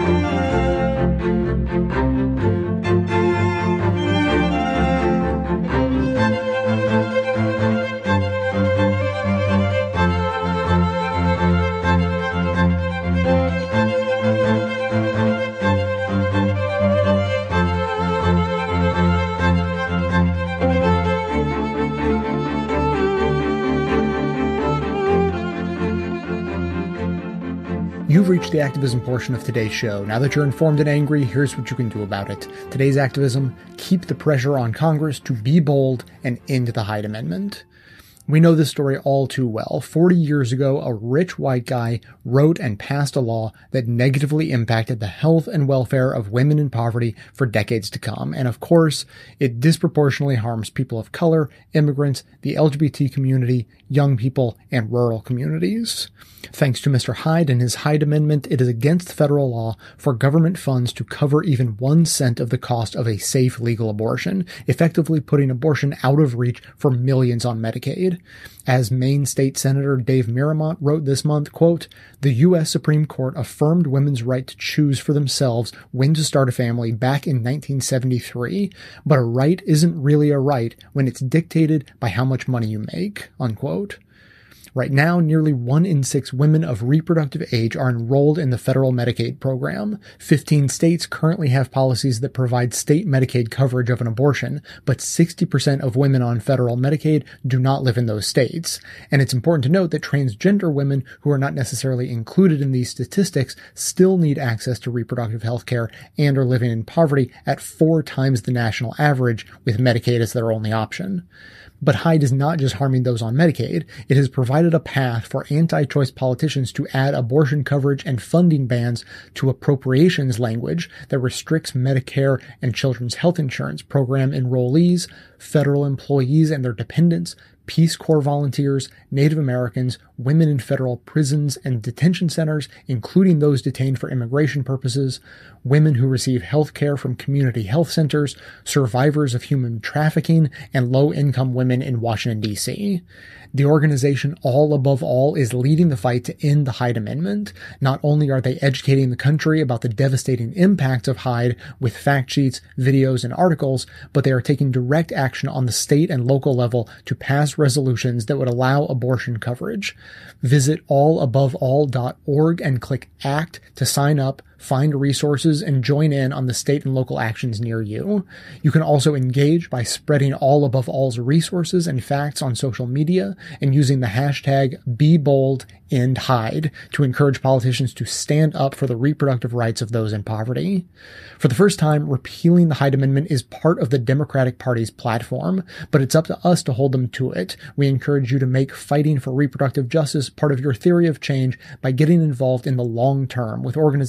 You've reached the activism portion of today's show. Now that you're informed and angry, here's what you can do about it. Today's activism: keep the pressure on Congress to be bold and end the Hyde Amendment. We know this story all too well. 40 years ago, a rich white guy wrote and passed a law that negatively impacted the health and welfare of women in poverty for decades to come. And of course, it disproportionately harms people of color, immigrants, the LGBT community, young people, and rural communities. Thanks to Mr. Hyde and his Hyde Amendment, it is against federal law for government funds to cover even 1 cent of the cost of a safe legal abortion, effectively putting abortion out of reach for millions on Medicaid. As Maine State Senator Dave Miramont wrote this month, quote, "The U.S. Supreme Court affirmed women's right to choose for themselves when to start a family back in 1973, but a right isn't really a right when it's dictated by how much money you make," unquote. Right now, nearly 1 in 6 women of reproductive age are enrolled in the federal Medicaid program. 15 states currently have policies that provide state Medicaid coverage of an abortion, but 60% of women on federal Medicaid do not live in those states. And it's important to note that transgender women who are not necessarily included in these statistics still need access to reproductive health care and are living in poverty at 4 times the national average, with Medicaid as their only option. But Hyde is not just harming those on Medicaid. It has provided a path for anti-choice politicians to add abortion coverage and funding bans to appropriations language that restricts Medicare and Children's Health Insurance Program enrollees, federal employees and their dependents, Peace Corps volunteers, Native Americans, women in federal prisons and detention centers, including those detained for immigration purposes, women who receive health care from community health centers, survivors of human trafficking, and low-income women in Washington, D.C. The organization All Above All is leading the fight to end the Hyde Amendment. Not only are they educating the country about the devastating impacts of Hyde with fact sheets, videos, and articles, but they are taking direct action on the state and local level to pass resolutions that would allow abortion coverage. Visit allaboveall.org and click ACT to sign up, find resources, and join in on the state and local actions near you. You can also engage by spreading All Above All's resources and facts on social media and using the hashtag #BeBoldEndHyde to encourage politicians to stand up for the reproductive rights of those in poverty. For the first time, repealing the Hyde Amendment is part of the Democratic Party's platform, but it's up to us to hold them to it. We encourage you to make fighting for reproductive justice part of your theory of change by getting involved in the long term with organizations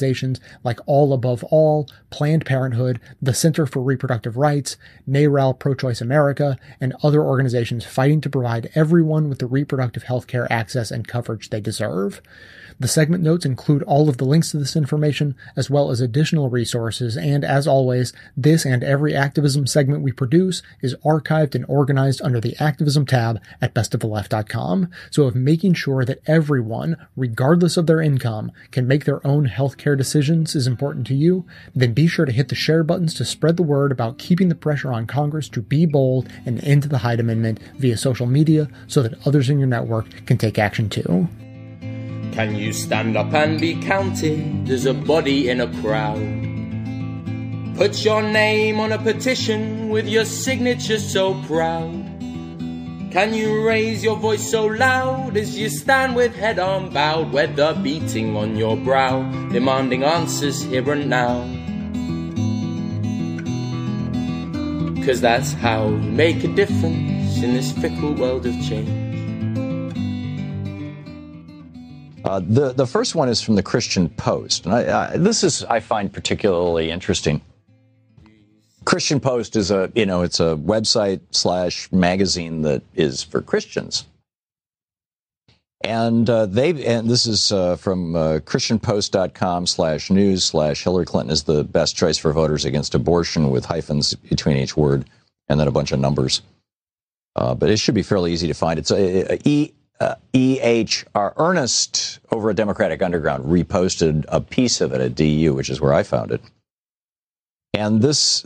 like All Above All, Planned Parenthood, the Center for Reproductive Rights, NARAL Pro-Choice America, and other organizations fighting to provide everyone with the reproductive health care access and coverage they deserve. The segment notes include all of the links to this information, as well as additional resources, and as always, this and every activism segment we produce is archived and organized under the Activism tab at bestoftheleft.com, so if making sure that everyone, regardless of their income, can make their own healthcare decisions is important to you, then be sure to hit the share buttons to spread the word about keeping the pressure on Congress to be bold and end the Hyde Amendment via social media so that others in your network can take action too. Can you stand up and be counted as a body in a crowd? Put your name on a petition with your signature so proud. Can you raise your voice so loud as you stand with head unbowed, weather beating on your brow, demanding answers here and now? 'Cause that's how you make a difference in this fickle world of change. The first one is from the Christian Post, and this is, I find, particularly interesting. Christian Post is it's a website / magazine that is for Christians, and this is from ChristianPost.com/news/ Hillary Clinton is the best choice for voters against abortion, with hyphens between each word and then a bunch of numbers. But it should be fairly easy to find. It's Ernest over at Democratic Underground reposted a piece of it at DU, which is where I found it. And this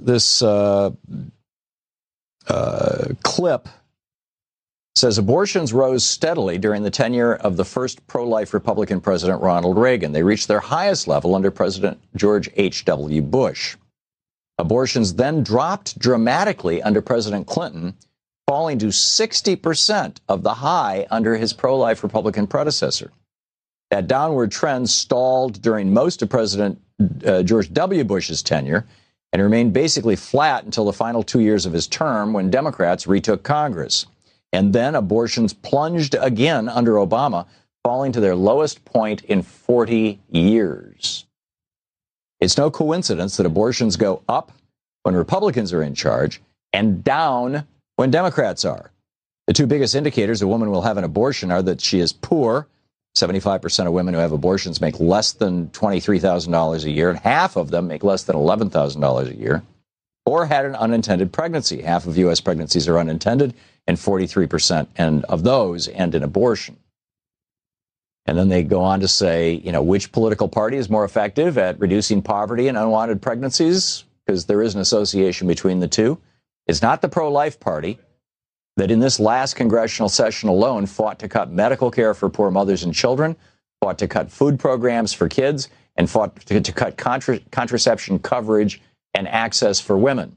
clip says abortions rose steadily during the tenure of the first pro-life Republican President Ronald Reagan. They reached their highest level under President George H.W. Bush. Abortions then dropped dramatically under President Clinton, falling to 60% of the high under his pro-life Republican predecessor. That downward trend stalled during most of President George W. Bush's tenure and remained basically flat until the final 2 years of his term, when Democrats retook Congress. And then abortions plunged again under Obama, falling to their lowest point in 40 years. It's no coincidence that abortions go up when Republicans are in charge and down when Democrats are. The two biggest indicators a woman will have an abortion are that she is poor. 75% of women who have abortions make less than $23,000 a year, and half of them make less than $11,000 a year, or had an unintended pregnancy. Half of U.S. pregnancies are unintended, and 43% of those end in abortion. And then they go on to say, which political party is more effective at reducing poverty and unwanted pregnancies? Because there is an association between the two. It's not the pro-life party that in this last congressional session alone fought to cut medical care for poor mothers and children, fought to cut food programs for kids, and fought to cut contraception coverage and access for women.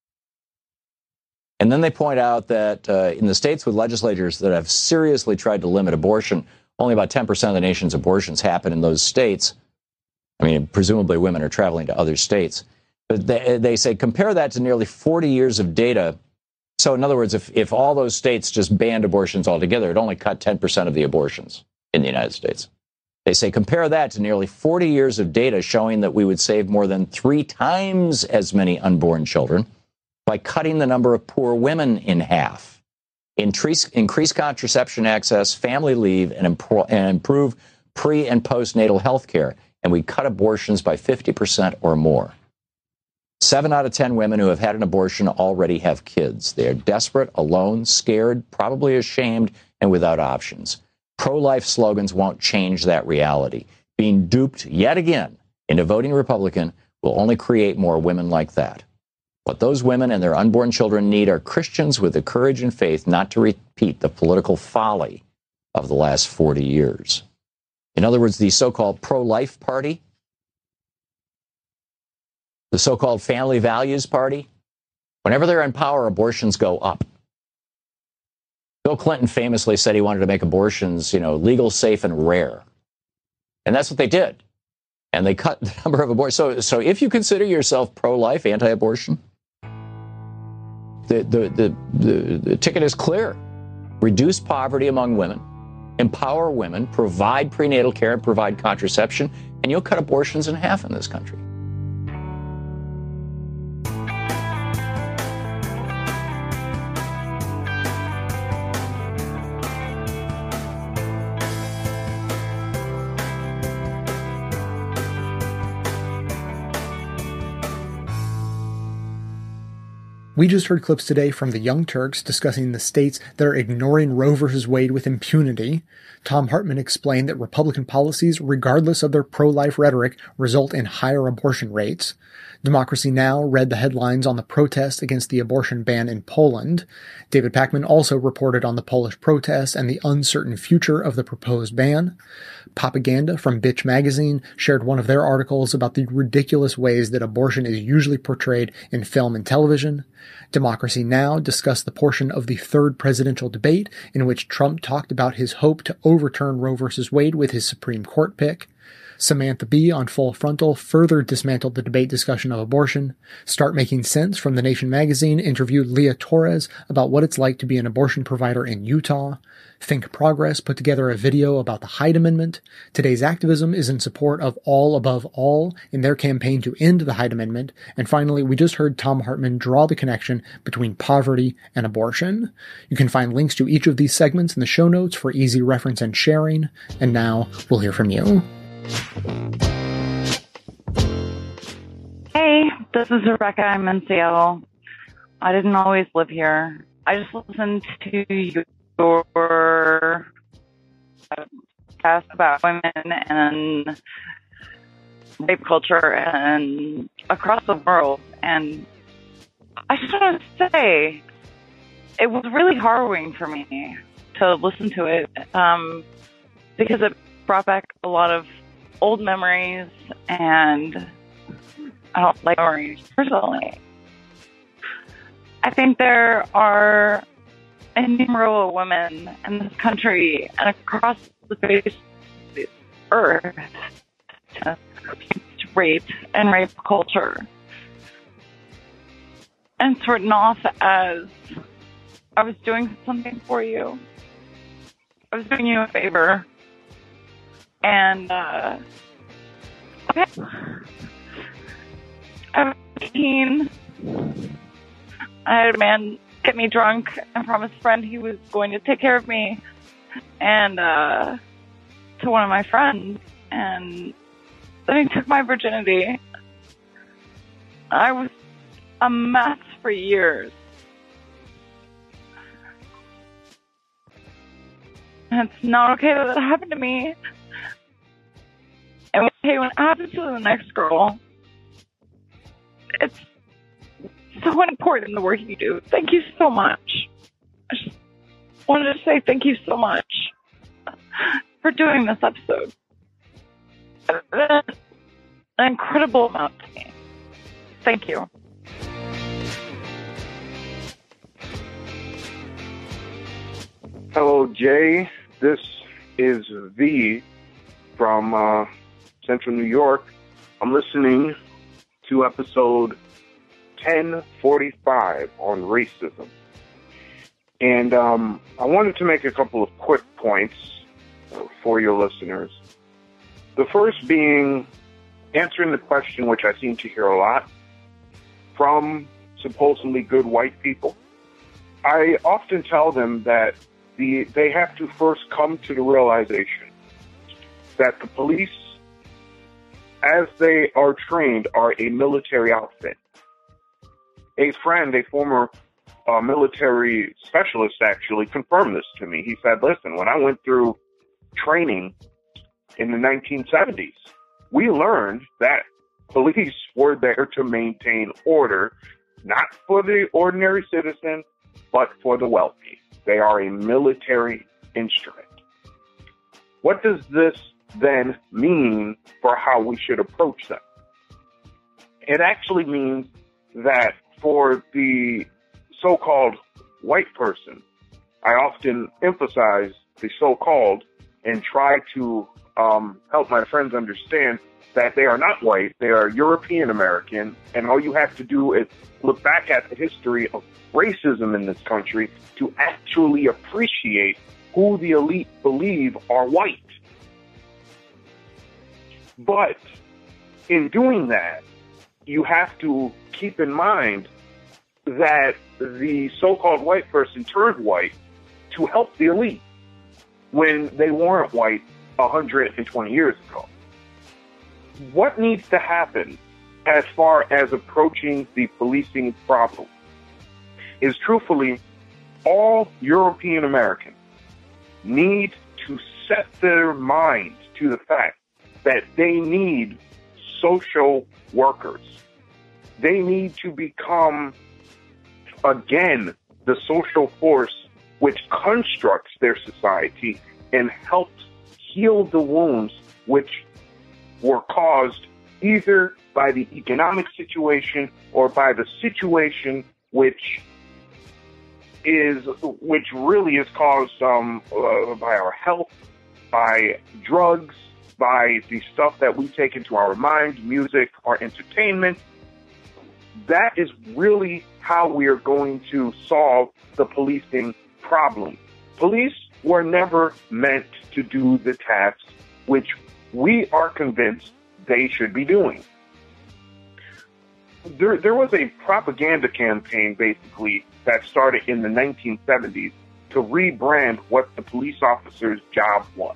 And then they point out that in the states with legislatures that have seriously tried to limit abortion, only about 10% of the nation's abortions happen in those states. I mean, presumably women are traveling to other states. But they say compare that to nearly 40 years of data. So in other words, if all those states just banned abortions altogether, it only cut 10% of the abortions in the United States. They say compare that to nearly 40 years of data showing that we would save more than 3 times as many unborn children by cutting the number of poor women in half, increase contraception access, family leave, and improve pre- and postnatal health care. And we cut abortions by 50% or more. 7 out of 10 women who have had an abortion already have kids. They are desperate, alone, scared, probably ashamed, and without options. Pro-life slogans won't change that reality. Being duped yet again into voting Republican will only create more women like that. What those women and their unborn children need are Christians with the courage and faith not to repeat the political folly of the last 40 years. In other words, the so-called pro-life party, the so-called family values party, whenever they're in power, abortions go up. Bill Clinton famously said he wanted to make abortions, legal, safe, and rare. And that's what they did. And they cut the number of abortions. So if you consider yourself pro-life, anti-abortion, the ticket is clear. Reduce poverty among women empower women, provide prenatal care, and provide contraception, and you'll cut abortions in half in this country. We just heard clips today from the Young Turks discussing the states that are ignoring Roe v. Wade with impunity. Thom Hartmann explained that Republican policies, regardless of their pro-life rhetoric, result in higher abortion rates. Democracy Now! Read the headlines on the protest against the abortion ban in Poland. David Pakman also reported on the Polish protests and the uncertain future of the proposed ban. Propaganda from Bitch Magazine shared one of their articles about the ridiculous ways that abortion is usually portrayed in film and television. Democracy Now! Discussed the portion of the third presidential debate in which Trump talked about his hope to overturn Roe v. Wade with his Supreme Court pick. Samantha Bee on Full Frontal further dismantled the debate discussion of abortion. Start Making Sense from The Nation magazine interviewed Leah Torres about what it's like to be an abortion provider in Utah. Think Progress put together a video about the Hyde Amendment. Today's Activism is in support of All Above All in their campaign to end the Hyde Amendment. And finally, we just heard Thom Hartmann draw the connection between poverty and abortion. You can find links to each of these segments in the show notes for easy reference and sharing. And now we'll hear from you. Hey, this is Rebecca. I'm in Seattle. I didn't always live here. I just listened to your podcast about women and rape culture and across the world. And I just want to say it was really harrowing for me to listen to it because it brought back a lot of old memories, and I don't like memories personally. I think there are innumerable women in this country and across the face of the earth to rape and rape culture. And it's written off as I was doing something for you. I was doing you a favor. And, okay. I was 18. I had a man get me drunk and promise a friend he was going to take care of me. And, to one of my friends. And then he took my virginity. I was a mess for years. And it's not okay that it happened to me. And okay, when it happens to the next girl, it's so important the work you do. Thank you so much. I just wanted to say thank you so much for doing this episode. An incredible amount to me. Thank you. Hello, Jay. This is V from Central New York. I'm listening to episode 1045 on racism. And I wanted to make a couple of quick points for your listeners. The first being answering the question, which I seem to hear a lot from supposedly good white people. I often tell them that they have to first come to the realization that the police, as they are trained, are a military outfit. A friend, a former military specialist, actually confirmed this to me. He said, listen, when I went through training in the 1970s, we learned that police were there to maintain order, not for the ordinary citizen, but for the wealthy. They are a military instrument. What does this then mean for how we should approach them? It actually means that for the so-called white person, I often emphasize the so-called and try to help my friends understand that they are not white, they are European American, and all you have to do is look back at the history of racism in this country to actually appreciate who the elite believe are white. But in doing that, you have to keep in mind that the so-called white person turned white to help the elite when they weren't white 120 years ago. What needs to happen as far as approaching the policing problem is, truthfully, all European Americans need to set their mind to the fact that they need social workers. They need to become, again, the social force which constructs their society and helps heal the wounds which were caused either by the economic situation or by the situation which really is caused by our health, by drugs, by the stuff that we take into our mind, music, or entertainment. That is really how we are going to solve the policing problem. Police were never meant to do the tasks which we are convinced they should be doing. There was a propaganda campaign, basically, that started in the 1970s to rebrand what the police officer's job was.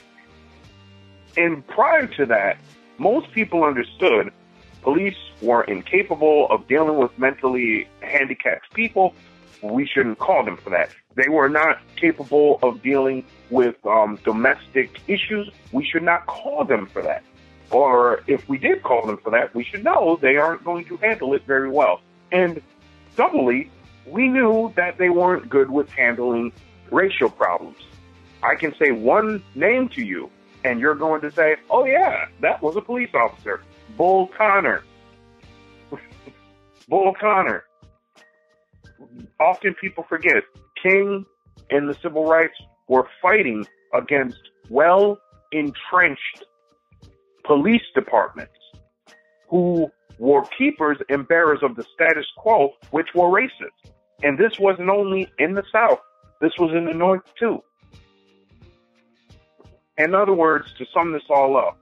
And prior to that, most people understood police were incapable of dealing with mentally handicapped people. We shouldn't call them for that. They were not capable of dealing with domestic issues. We should not call them for that. Or if we did call them for that, we should know they aren't going to handle it very well. And doubly, we knew that they weren't good with handling racial problems. I can say one name to you, and you're going to say, oh yeah, that was a police officer. Bull Connor. Bull Connor. Often people forget, King and the civil rights were fighting against well-entrenched police departments who were keepers and bearers of the status quo, which were racist. And this wasn't only in the South, this was in the North too. In other words, to sum this all up,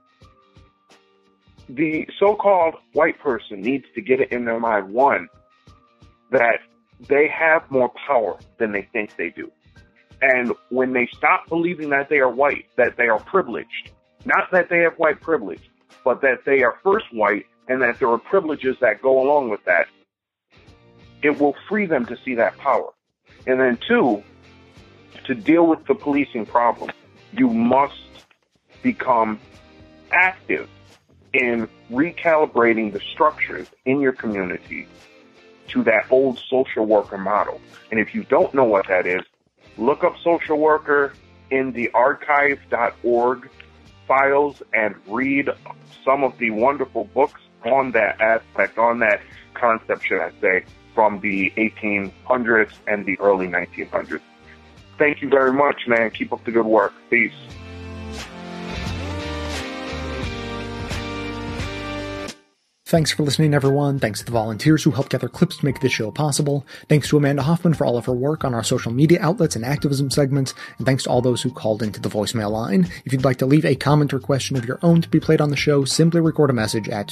the so-called white person needs to get it in their mind, one, that they have more power than they think they do. And when they stop believing that they are white, that they are privileged, not that they have white privilege, but that they are first white and that there are privileges that go along with that, it will free them to see that power. And then two, to deal with the policing problem, you must become active in recalibrating the structures in your community to that old social worker model. And if you don't know what that is, look up social worker in the archive.org files and read some of the wonderful books on that aspect, on that concept, should I say, from the 1800s and the early 1900s. Thank you very much, man. Keep up the good work. Peace. Thanks for listening, everyone. Thanks to the volunteers who helped gather clips to make this show possible. Thanks to Amanda Hoffman for all of her work on our social media outlets and activism segments. And thanks to all those who called into the voicemail line. If you'd like to leave a comment or question of your own to be played on the show, simply record a message at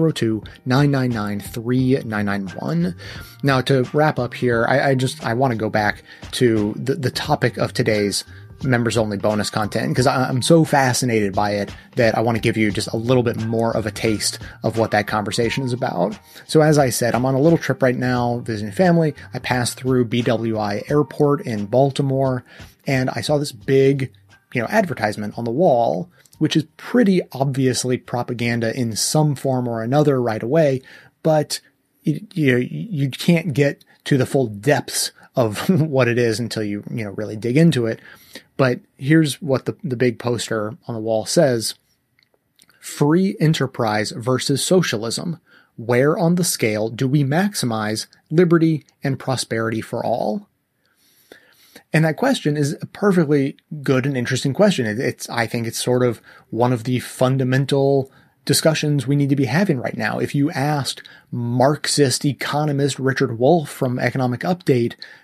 202-999-3991. Now, to wrap up here, I want to go back to the topic of today's members only bonus content, because I'm so fascinated by it that I want to give you just a little bit more of a taste of what that conversation is about. So as I said, I'm on a little trip right now visiting family. I passed through BWI Airport in Baltimore, and I saw this big, advertisement on the wall, which is pretty obviously propaganda in some form or another right away, but you can't get to the full depths of what it is until you really dig into it. But here's what the big poster on the wall says: free enterprise versus socialism. Where on the scale do we maximize liberty and prosperity for all? And that question is a perfectly good and interesting question. I think it's sort of one of the fundamental discussions we need to be having right now. If you asked Marxist economist Richard Wolff from Economic Update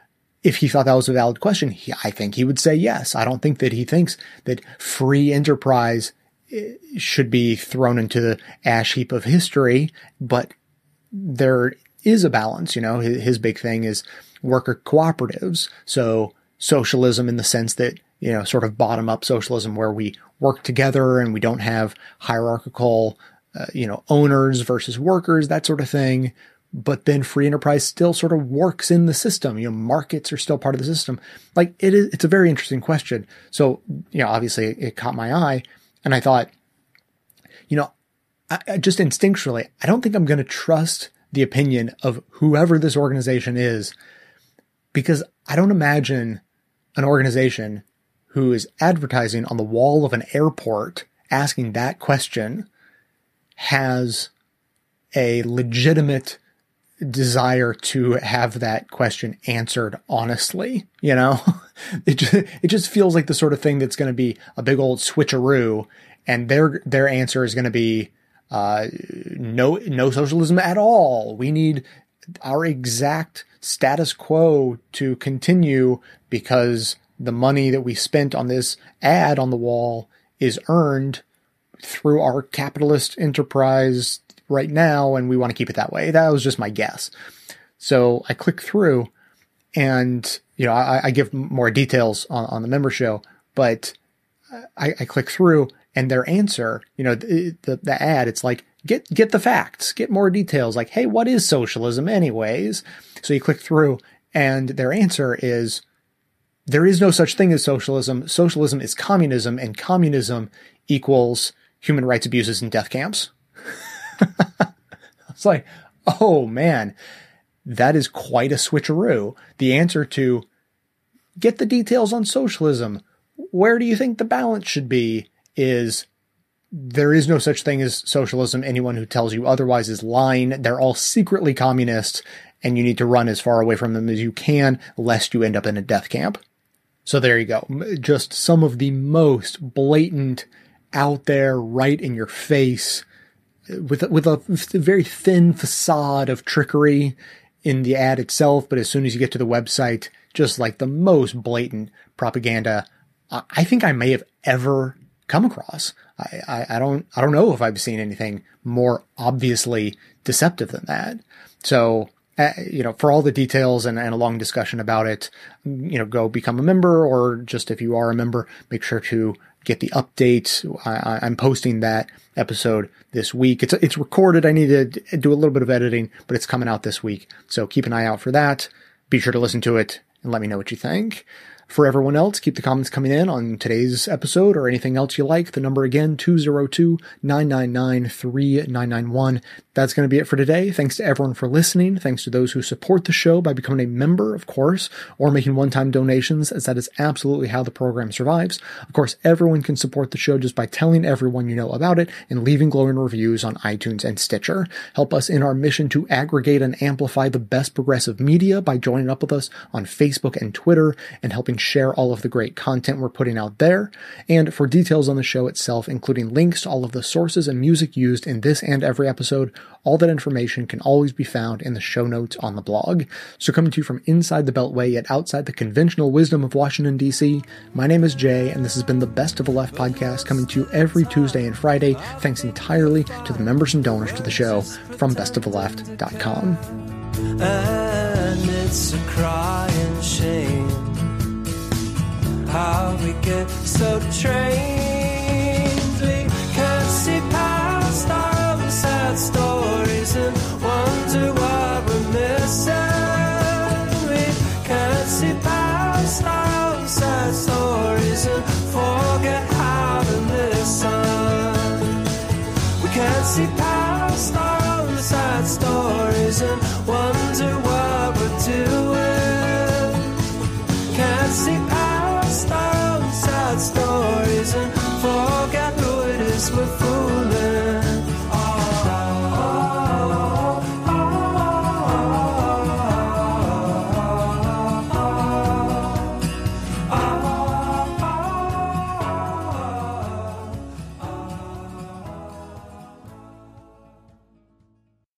if he thought that was a valid question, I think he would say yes. I don't think that he thinks that free enterprise should be thrown into the ash heap of history, but there is a balance. You know, his big thing is worker cooperatives. So socialism in the sense that, you know, sort of bottom up socialism where we work together and we don't have hierarchical, owners versus workers, that sort of thing. But then free enterprise still sort of works in the system. You know, markets are still part of the system. Like it's a very interesting question. So, you know, obviously it caught my eye and I thought, you know, I just instinctually, I don't think I'm going to trust the opinion of whoever this organization is, because I don't imagine an organization who is advertising on the wall of an airport asking that question has a legitimate desire to have that question answered honestly. You know, it just feels like the sort of thing that's going to be a big old switcheroo, and their answer is going to be no socialism at all. We need our exact status quo to continue because the money that we spent on this ad on the wall is earned through our capitalist enterprise right now, and we want to keep it that way. That was just my guess. So I click through, and you know, I give more details on the member show, but I click through, and their answer, you know, the ad, it's like, get the facts, get more details. Like, hey, what is socialism anyways? So you click through, and their answer is, there is no such thing as socialism. Socialism is communism, and communism equals human rights abuses and death camps. It's like, oh man, that is quite a switcheroo. The answer to get the details on socialism, where do you think the balance should be, is there is no such thing as socialism. Anyone who tells you otherwise is lying. They're all secretly communists, and you need to run as far away from them as you can, lest you end up in a death camp. So there you go. Just some of the most blatant, out there, right in your face, with a very thin facade of trickery in the ad itself. But as soon as you get to the website, just like the most blatant propaganda I think I may have ever come across. I don't know if I've seen anything more obviously deceptive than that. So, for all the details and a long discussion about it, go become a member, or just if you are a member, make sure to get the updates. I'm posting that episode this week. It's recorded. I need to do a little bit of editing, but it's coming out this week. So keep an eye out for that. Be sure to listen to it and let me know what you think. For everyone else, keep the comments coming in on today's episode or anything else you like. The number again, 202-999-3991. That's going to be it for today. Thanks to everyone for listening. Thanks to those who support the show by becoming a member, of course, or making one-time donations, as that is absolutely how the program survives. Of course, everyone can support the show just by telling everyone you know about it and leaving glowing reviews on iTunes and Stitcher. Help us in our mission to aggregate and amplify the best progressive media by joining up with us on Facebook and Twitter and helping share all of the great content we're putting out there. And for details on the show itself, including links to all of the sources and music used in this and every episode, all that information can always be found in the show notes on the blog. So coming to you from inside the Beltway yet outside the conventional wisdom of Washington, D.C., my name is Jay, and this has been the Best of the Left podcast, coming to you every Tuesday and Friday, thanks entirely to the members and donors to the show from bestoftheleft.com. And it's a crying shame how we get so trained. We can't see past all the sad stories and wonder what we're missing. We can't see past all the sad stories and forget how to listen. We can't see past all the sad stories and wonder what we're doing. Can't see past all the sad stories and forget who it is we're fooling.